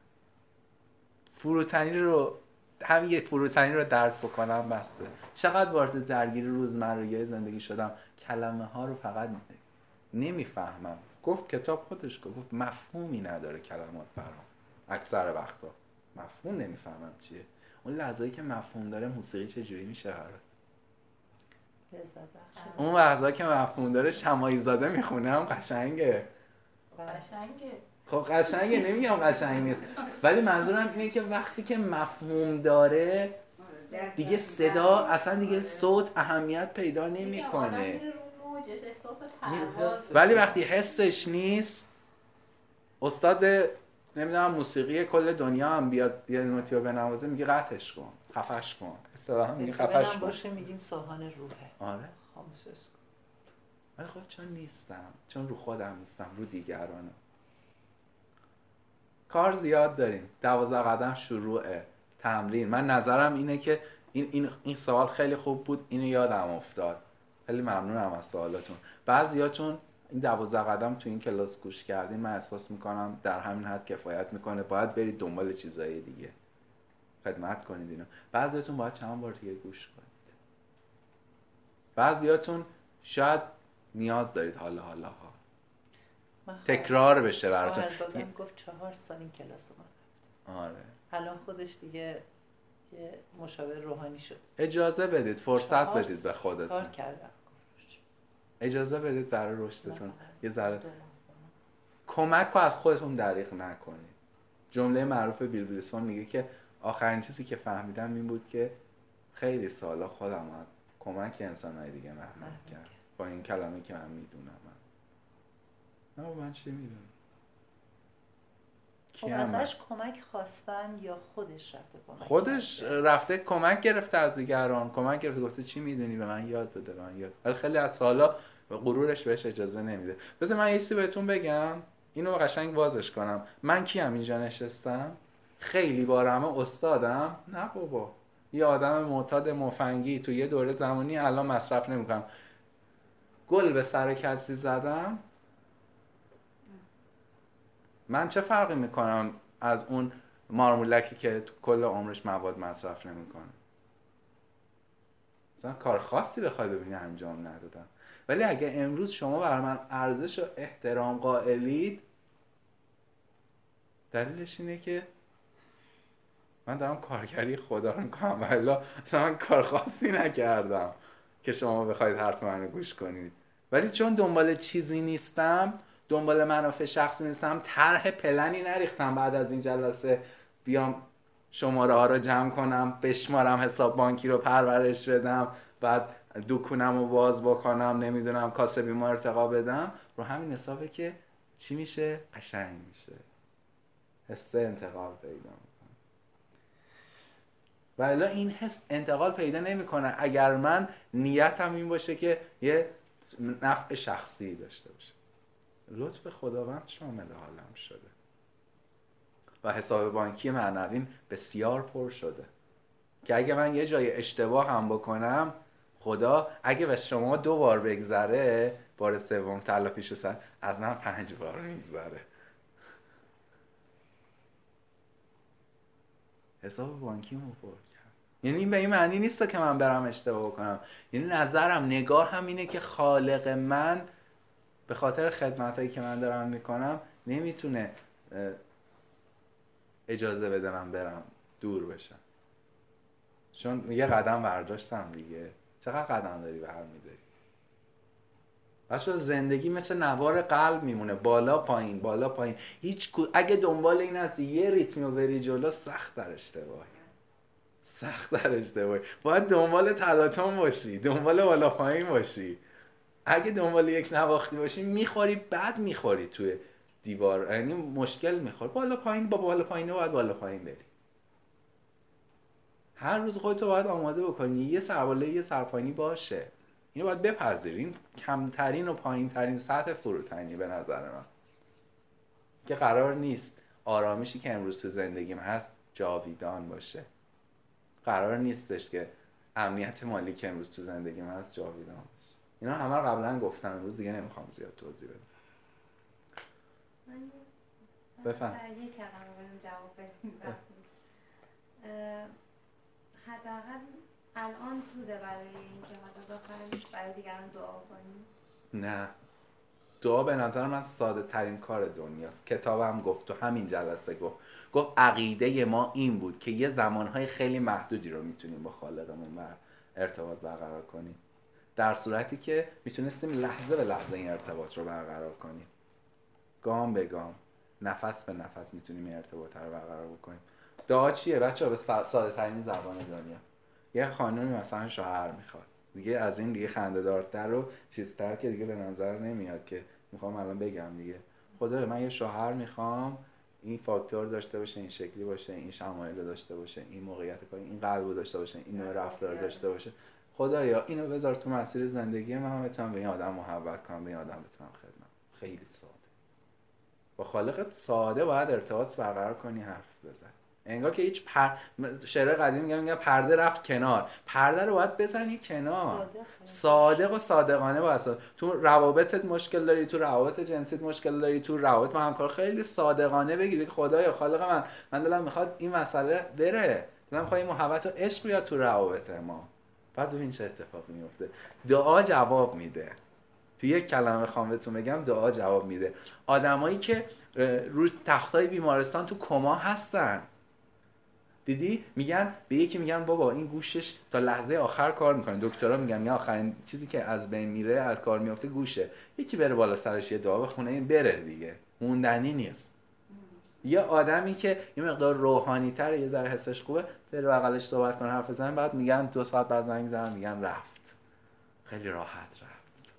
فروتنی رو هم یه فروتنی رو درک بکنم بسته. چقدر وارد درگیر روزمرگی زندگی شدم، کلمه ها رو فقط نمیفهمم. گفت کتاب خودش گفت مفهومی نداره کلمات برام، اکثر وقتا مفهوم نمیفهمم چیه. اون لحظه‌ای که مفهوم داره موسیقی چجوری میشه برات؟ اون لحظه‌ای که مفهوم داره شماعی زاده میخونم قشنگه. قشنگه خب قشنگه، نمیگم قشنگ نیست، ولی منظورم اینه که وقتی که مفهوم داره دیگه صدا اصلا دیگه صوت اهمیت پیدا نمیکنه. ولی وقتی حسش نیست، استاد نمیدونم موسیقی کل دنیا هم بیاد یه نوتی رو بنوازه میگه قطعش کن، خفش کن، اصطلاحا میگه خفش کن باشه میگیم ساهان روحه. آره خاموشش کن. ولی خب چون نیستم، چون رو خودم نیستم، رو دیگرانم. کار زیاد داریم. دوازده قدم شروعه تمرین. من نظرم اینه که این این این سوال خیلی خوب بود، اینو یادم افتاد. خیلی ممنونم از سوالاتون. بعضیاتون این دوازده قدم تو این کلاس گوش کردین، من احساس میکنم در همین حد کفایت میکنه. باید برید دنبال چیزای دیگه، خدمت کنید اینو. بعضیاتون باید چند بار دیگه گوش کنید. بعضیاتون شاید نیاز دارید حالا حالا ها تکرار بشه براتون. خواهرزادم گفت چهار سال این کلاس رو من آره الان خودش دیگه یه مشاور روحانی شد. اجازه بدید، فرصت بدید به خودتون. کار کردم. اجازه بدید برای رشدتون یه ذره کمک رو از خودتون دریغ نکنید. جمله معروف بیل ویلسون میگه که آخرین چیزی که فهمیدم این بود که خیلی سالا خودم از کمک انسان‌های دیگه محروم کردم با این کلمه‌ای که من میدونم. من نه من چی میدونم؟ خب ازش کمک خواستن یا خودش رفته کمک خودش کرده؟ رفته کمک گرفته از دیگران، کمک گرفته گفته چی میدونی به من یاد بده، به من یاد. ولی خیلی از سالا غرورش بهش اجازه نمیده. بذار من یه چیزی بهتون بگم، اینو قشنگ بازش کنم. من کیم اینجا نشستم؟ خیلی بارمه استادم؟ نه بابا، یه آدم معتاد مفنگی تو یه دوره زمانی الان مصرف نمیکنم. گل به سر کسی زدم؟ من چه فرقی میکنم از اون مارمولکی که تو کل عمرش مواد مصرف نمیکنه؟ مثلا کار خاصی بخوای ببینی انجام ندادم. ولی اگه امروز شما برای من ارزش و احترام قائلید، دلیلش اینه که من دارم کارگری خدا رو میکنم، ولی اصلا من کار خاصی نکردم که شما بخواید حرف منو گوش کنید. ولی چون دنبال چیزی نیستم، دنبال منافع شخصی نیستم، طرح پلنی نریختم بعد از این جلسه بیام شماره ها رو جمع کنم، بشمارم، حساب بانکی رو پرورش بدم، بعد دکونم رو باز بکنم، نمیدونم کاسبی ما ارتقا بدم. رو همین حسابه که چی میشه؟ قشنگ میشه، حس انتقال پیدا میکنه. ولی این حس انتقال پیدا نمیکنه اگر من نیتم این باشه که یه نفع شخصی داشته باشه. لطف خداوند شامل حالم شده و حساب بانکی معنویم بسیار پر شده که اگه من یه جای اشتباه هم بکنم، خدا اگه به شما دو بار بگذره، بار سوم تلافیشو سر از من پنج بار میگذره. حساب بانکیمو پر کرد. یعنی این به این معنی نیست که من برم اشتباه کنم. یعنی نظرم، نگاه هم اینه که خالق من به خاطر خدمتایی که من دارم میکنم نمیتونه اجازه بده من برم دور بشم، چون یه قدم برداشتم دیگه. چقدر قدم داری برمی‌داری؟ بچه‌ها زندگی مثل نوار قلب میمونه، بالا پایین بالا پایین. هیچ کو... اگه دنبال این هستی یه ریتم رو بری جلو، سخت در اشتباهی، سخت در اشتباهی. باید دنبال تلاطم باشی، دنبال بالا پایین باشی. اگه دنبال یک نواختی باشی میخوری، بعد میخوری توی دیوار، یعنی مشکل میخوری. بالا پایین با بالا پایینه باید بالا پایین بری. هر روز خودتو باید آماده بکنی یه سرباله یه سرپایینی باشه. اینو باید بپذیریم. کمترین و پایین ترین سطح فروتنی به نظر من که قرار نیست آرامشی که امروز تو زندگیم هست جاویدان باشه. قرار نیستش که امنیت مالی که امروز تو زندگیم هست جاویدان باشه. اینا همه رو قبلا گفتم، امروز دیگه نمیخوام زیاد توضیح بدم. بفهم. یک کلمه بهم جواب بدیم. حداقل الان زوده برای اینکه حالا بخوایم برای دیگران دعا کنیم؟ نه، دعا به نظر من ساده ترین کار دنیاست. کتابم گفت تو همین جلسه گفت گفت عقیده ما این بود که یه زمانهای خیلی محدودی رو میتونیم با خالقمون بر ارتباط برقرار کنیم، در صورتی که میتونستیم لحظه به لحظه این ارتباط رو برقرار کنیم. گام به گام، نفس به نفس میتونیم این ارتباط رو برقرار بکنیم. دعا چیه بچه ها؟ به ساده ترین زبان دنیا یه خانومی مثلا شوهر میخواد، دیگه از این دیگه خنده‌دارتر و چیزتر که دیگه به نظر نمیاد که میخوام الان بگم دیگه. خدایا من یه شوهر میخوام این فاکتور داشته باشه، این شکلی باشه، این شمایل داشته باشه، این موقعیت کاری، این قلبو داشته باشه، این نوع رفتار داشته باشه. خدایا اینو بذار تو مسیر زندگی من، بتونم به این آدم محبت کنم، به این آدم بتونم خدمت. خیلی ساده. با خالقت ساده باید ارتباط برقرار کنی، حرف بزن. انگار که هیچ پر... شعر قدیم میگن میگن پرده رفت کنار. پرده رو باید بزنی کنار. صادق و صادقانه باید. تو روابطت مشکل داری، تو روابط جنسیت مشکل داری، تو روابط با همکار خیلی صادقانه بگی خدایا خالق من من دلم میخواد این مسئله بره، دلم میخواد این محبت و عشق بیاد تو روابط ما. بعد ببین چه اتفاقی میفته. دعا جواب میده. تو یک کلمه بخوام بهتون بگم دعا جواب میده. آدمایی که روی تختای بیمارستان تو کما هستن، دیدی میگن به یکی میگن بابا این گوشش تا لحظه آخر کار میکنه، دکترها میگن یا آخرین چیزی که از بین میره از کار میفته گوشه. یکی بره بالا سرش یه دعا بخونه این بره دیگه، موندنی نیست. یه آدمی که یه مقدار روحانی تر، یه ذره حسش خوبه، بره بغلش صحبت کنه حرف بزنه، بعد میگن دو ساعت بعد زنگ میزنن میگن رفت، خیلی راحت رفت.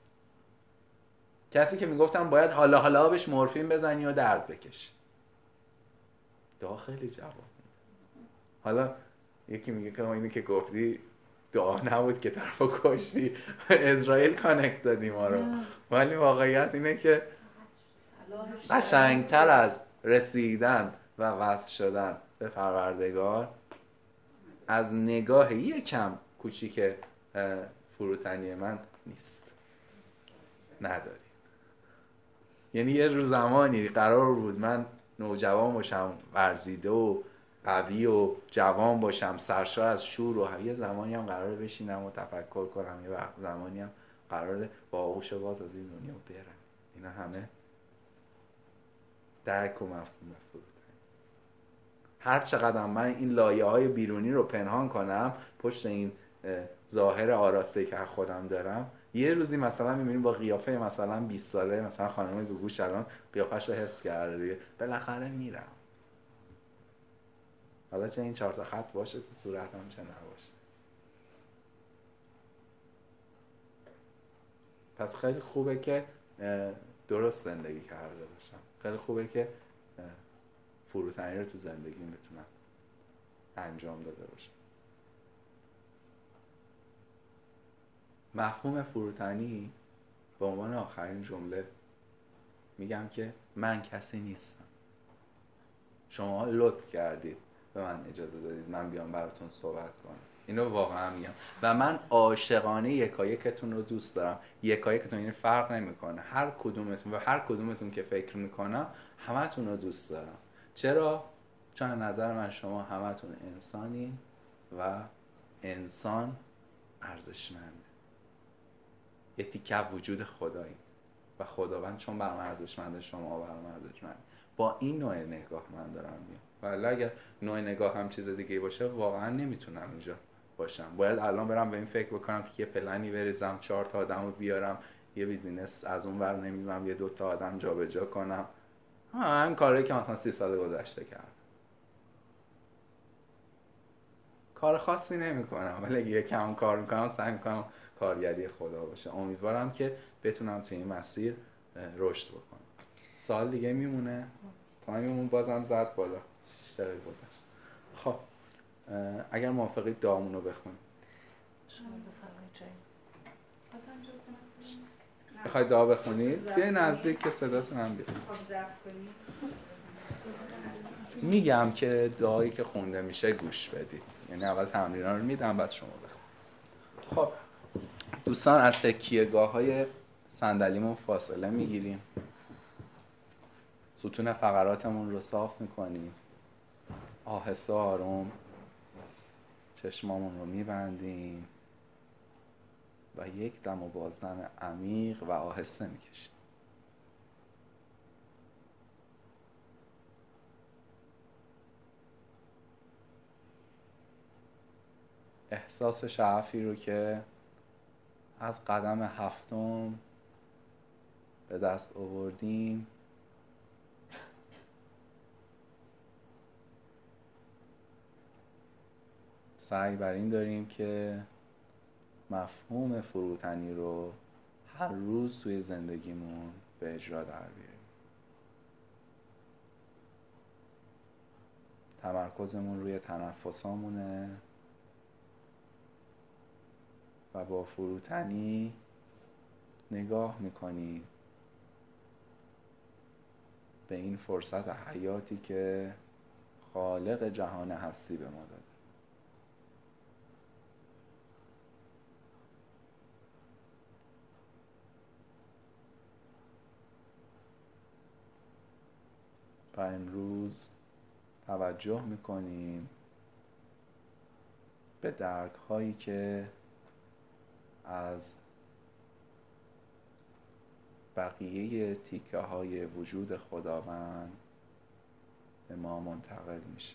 کسی که میگفتم باید حالا حالا بهش مورفین بزنی و درد بکشی، دعا خیلی جواب. حالا یکی میگه که اینی که گفتی دعا نبود که طرفو کشتی، اسرائیل کانکت دادی ما رو. ولی واقعیت اینه که قشنگتر از رسیدن و وصل شدن به پروردگار از نگاه یکم کوچیک فروتنی من نیست، نداری. یعنی یه روز زمانی قرار بود من نوجوان باشم، ورزیده و قوی و جوان باشم، سرشار از شور، و یه زمانی هم قراره بشینم و تفکر کنم، یه زمانی هم قراره با آغوش باز از این دنیا برم. اینا همه درک و مفهوم فروتنی. هر چقدر من این لایه های بیرونی رو پنهان کنم پشت این ظاهر آراسته که خودم دارم، یه روزی مثلا میبینیم با قیافه مثلا بیست ساله مثلا خانم گوگوش الان قیافش رو حفظ کرده دیگه، بالاخره میرم. حالا چه این چهار تا خط باشه تو صورتم چه نباشه. پس خیلی خوبه که درست زندگی کرده باشم. خیلی خوبه که فروتنی رو تو زندگیم بتونم انجام داده باشم. مفهوم فروتنی به عنوان آخرین جمله میگم که من کسی نیستم. شما لطف کردید به من اجازه دادید من بیام براتون صحبت کنم. اینو واقعا میگم و من عاشقانه یکایکتون رو دوست دارم. یکایکتون یعنی فرق نمیکنه، هر کدومتون و هر کدومتون که فکر میکنم همتون رو دوست دارم. چرا؟ چون از نظر من شما همتون انسانین و انسان ارزشمنده. یه تیکه وجود خدایی و خداوند چون برام ارزشمنده شما برام ارزشمنده. با این نوع نگاه من دارم میام. ولی اگر نوع نگاه هم چیز دیگه باشه واقعا نمیتونم اینجا باشم. باید الان برم به این فکر بکنم که یه پلنی بریزم، چهار تا آدمو بیارم، یه بیزینس از اون ور نمیدونم یه دو تا آدم جابجا کنم. همین کاری که مثلا سی سال گذشته کردم. کار خاصی نمیکنم ولی اگه یکم کار میکنم سعی میکنم کارگری خدا باشه. امیدوارم که بتونم تو این مسیر رشد بکنم. سال دیگه میمونه، تایممون بازم زد بالا، شش دقیقه گذشت. خب اگر موافقید دعامون رو بخونیم. شما بفرمایید جایی. میخواید دعا بخونید؟ بیاین نزدیک که صداتون هم بیاد. میگم که دعایی که خونده میشه گوش بدید، یعنی اول تمرین‌ها رو میدم بعد شما بخونید. خب دوستان از تکیه‌گاه‌های صندلیمون فاصله میگیریم، ستون فقراتمون رو صاف میکنیم، آهسته آروم چشمامون رو میبندیم و یک دم و بازدم عمیق و آهسته میکشیم. احساس شعفی رو که از قدم هفتم به دست آوردیم سعی بر این داریم که مفهوم فروتنی رو هر روز توی زندگیمون به اجرا در بیاریم. تمرکزمون روی تنفسامونه و با فروتنی نگاه میکنی به این فرصت حیاتی که خالق جهان هستی به ما داده. و امروز توجه میکنیم به درک هایی که از بقیه تیکه های وجود خداوند به ما منتقل میشه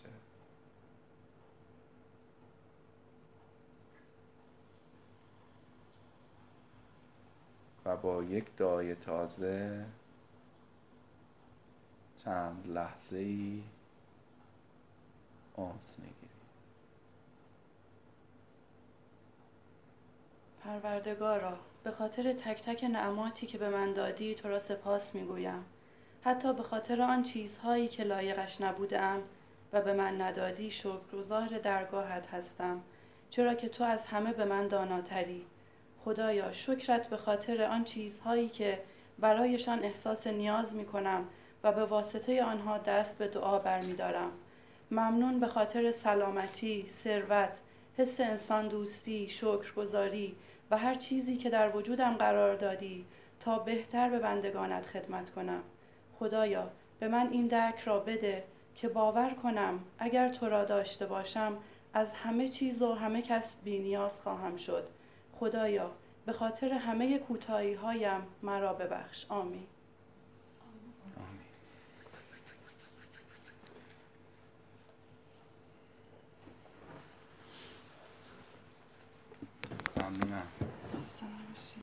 و با یک دعای تازه چند لحظه‌ای انس میگیریم. پروردگارا، به خاطر تک تک نعماتی که به من دادی تو را سپاس میگویم. حتی به خاطر آن چیزهایی که لایقش نبودم و به من ندادی شکرگزار درگاهت هستم، چرا که تو از همه به من داناتری. خدایا، شکرت به خاطر آن چیزهایی که برایشان احساس نیاز میکنم و به واسطه آنها دست به دعا برمیدارم. ممنون به خاطر سلامتی، ثروت، حس انسان دوستی، شکرگزاری و هر چیزی که در وجودم قرار دادی تا بهتر به بندگانت خدمت کنم. خدایا، به من این درک را بده که باور کنم اگر تو را داشته باشم از همه چیز و همه کس بی نیاز خواهم شد. خدایا، به خاطر همه کوتاهی هایم مرا ببخش. آمین. ممنونم. ممنونم.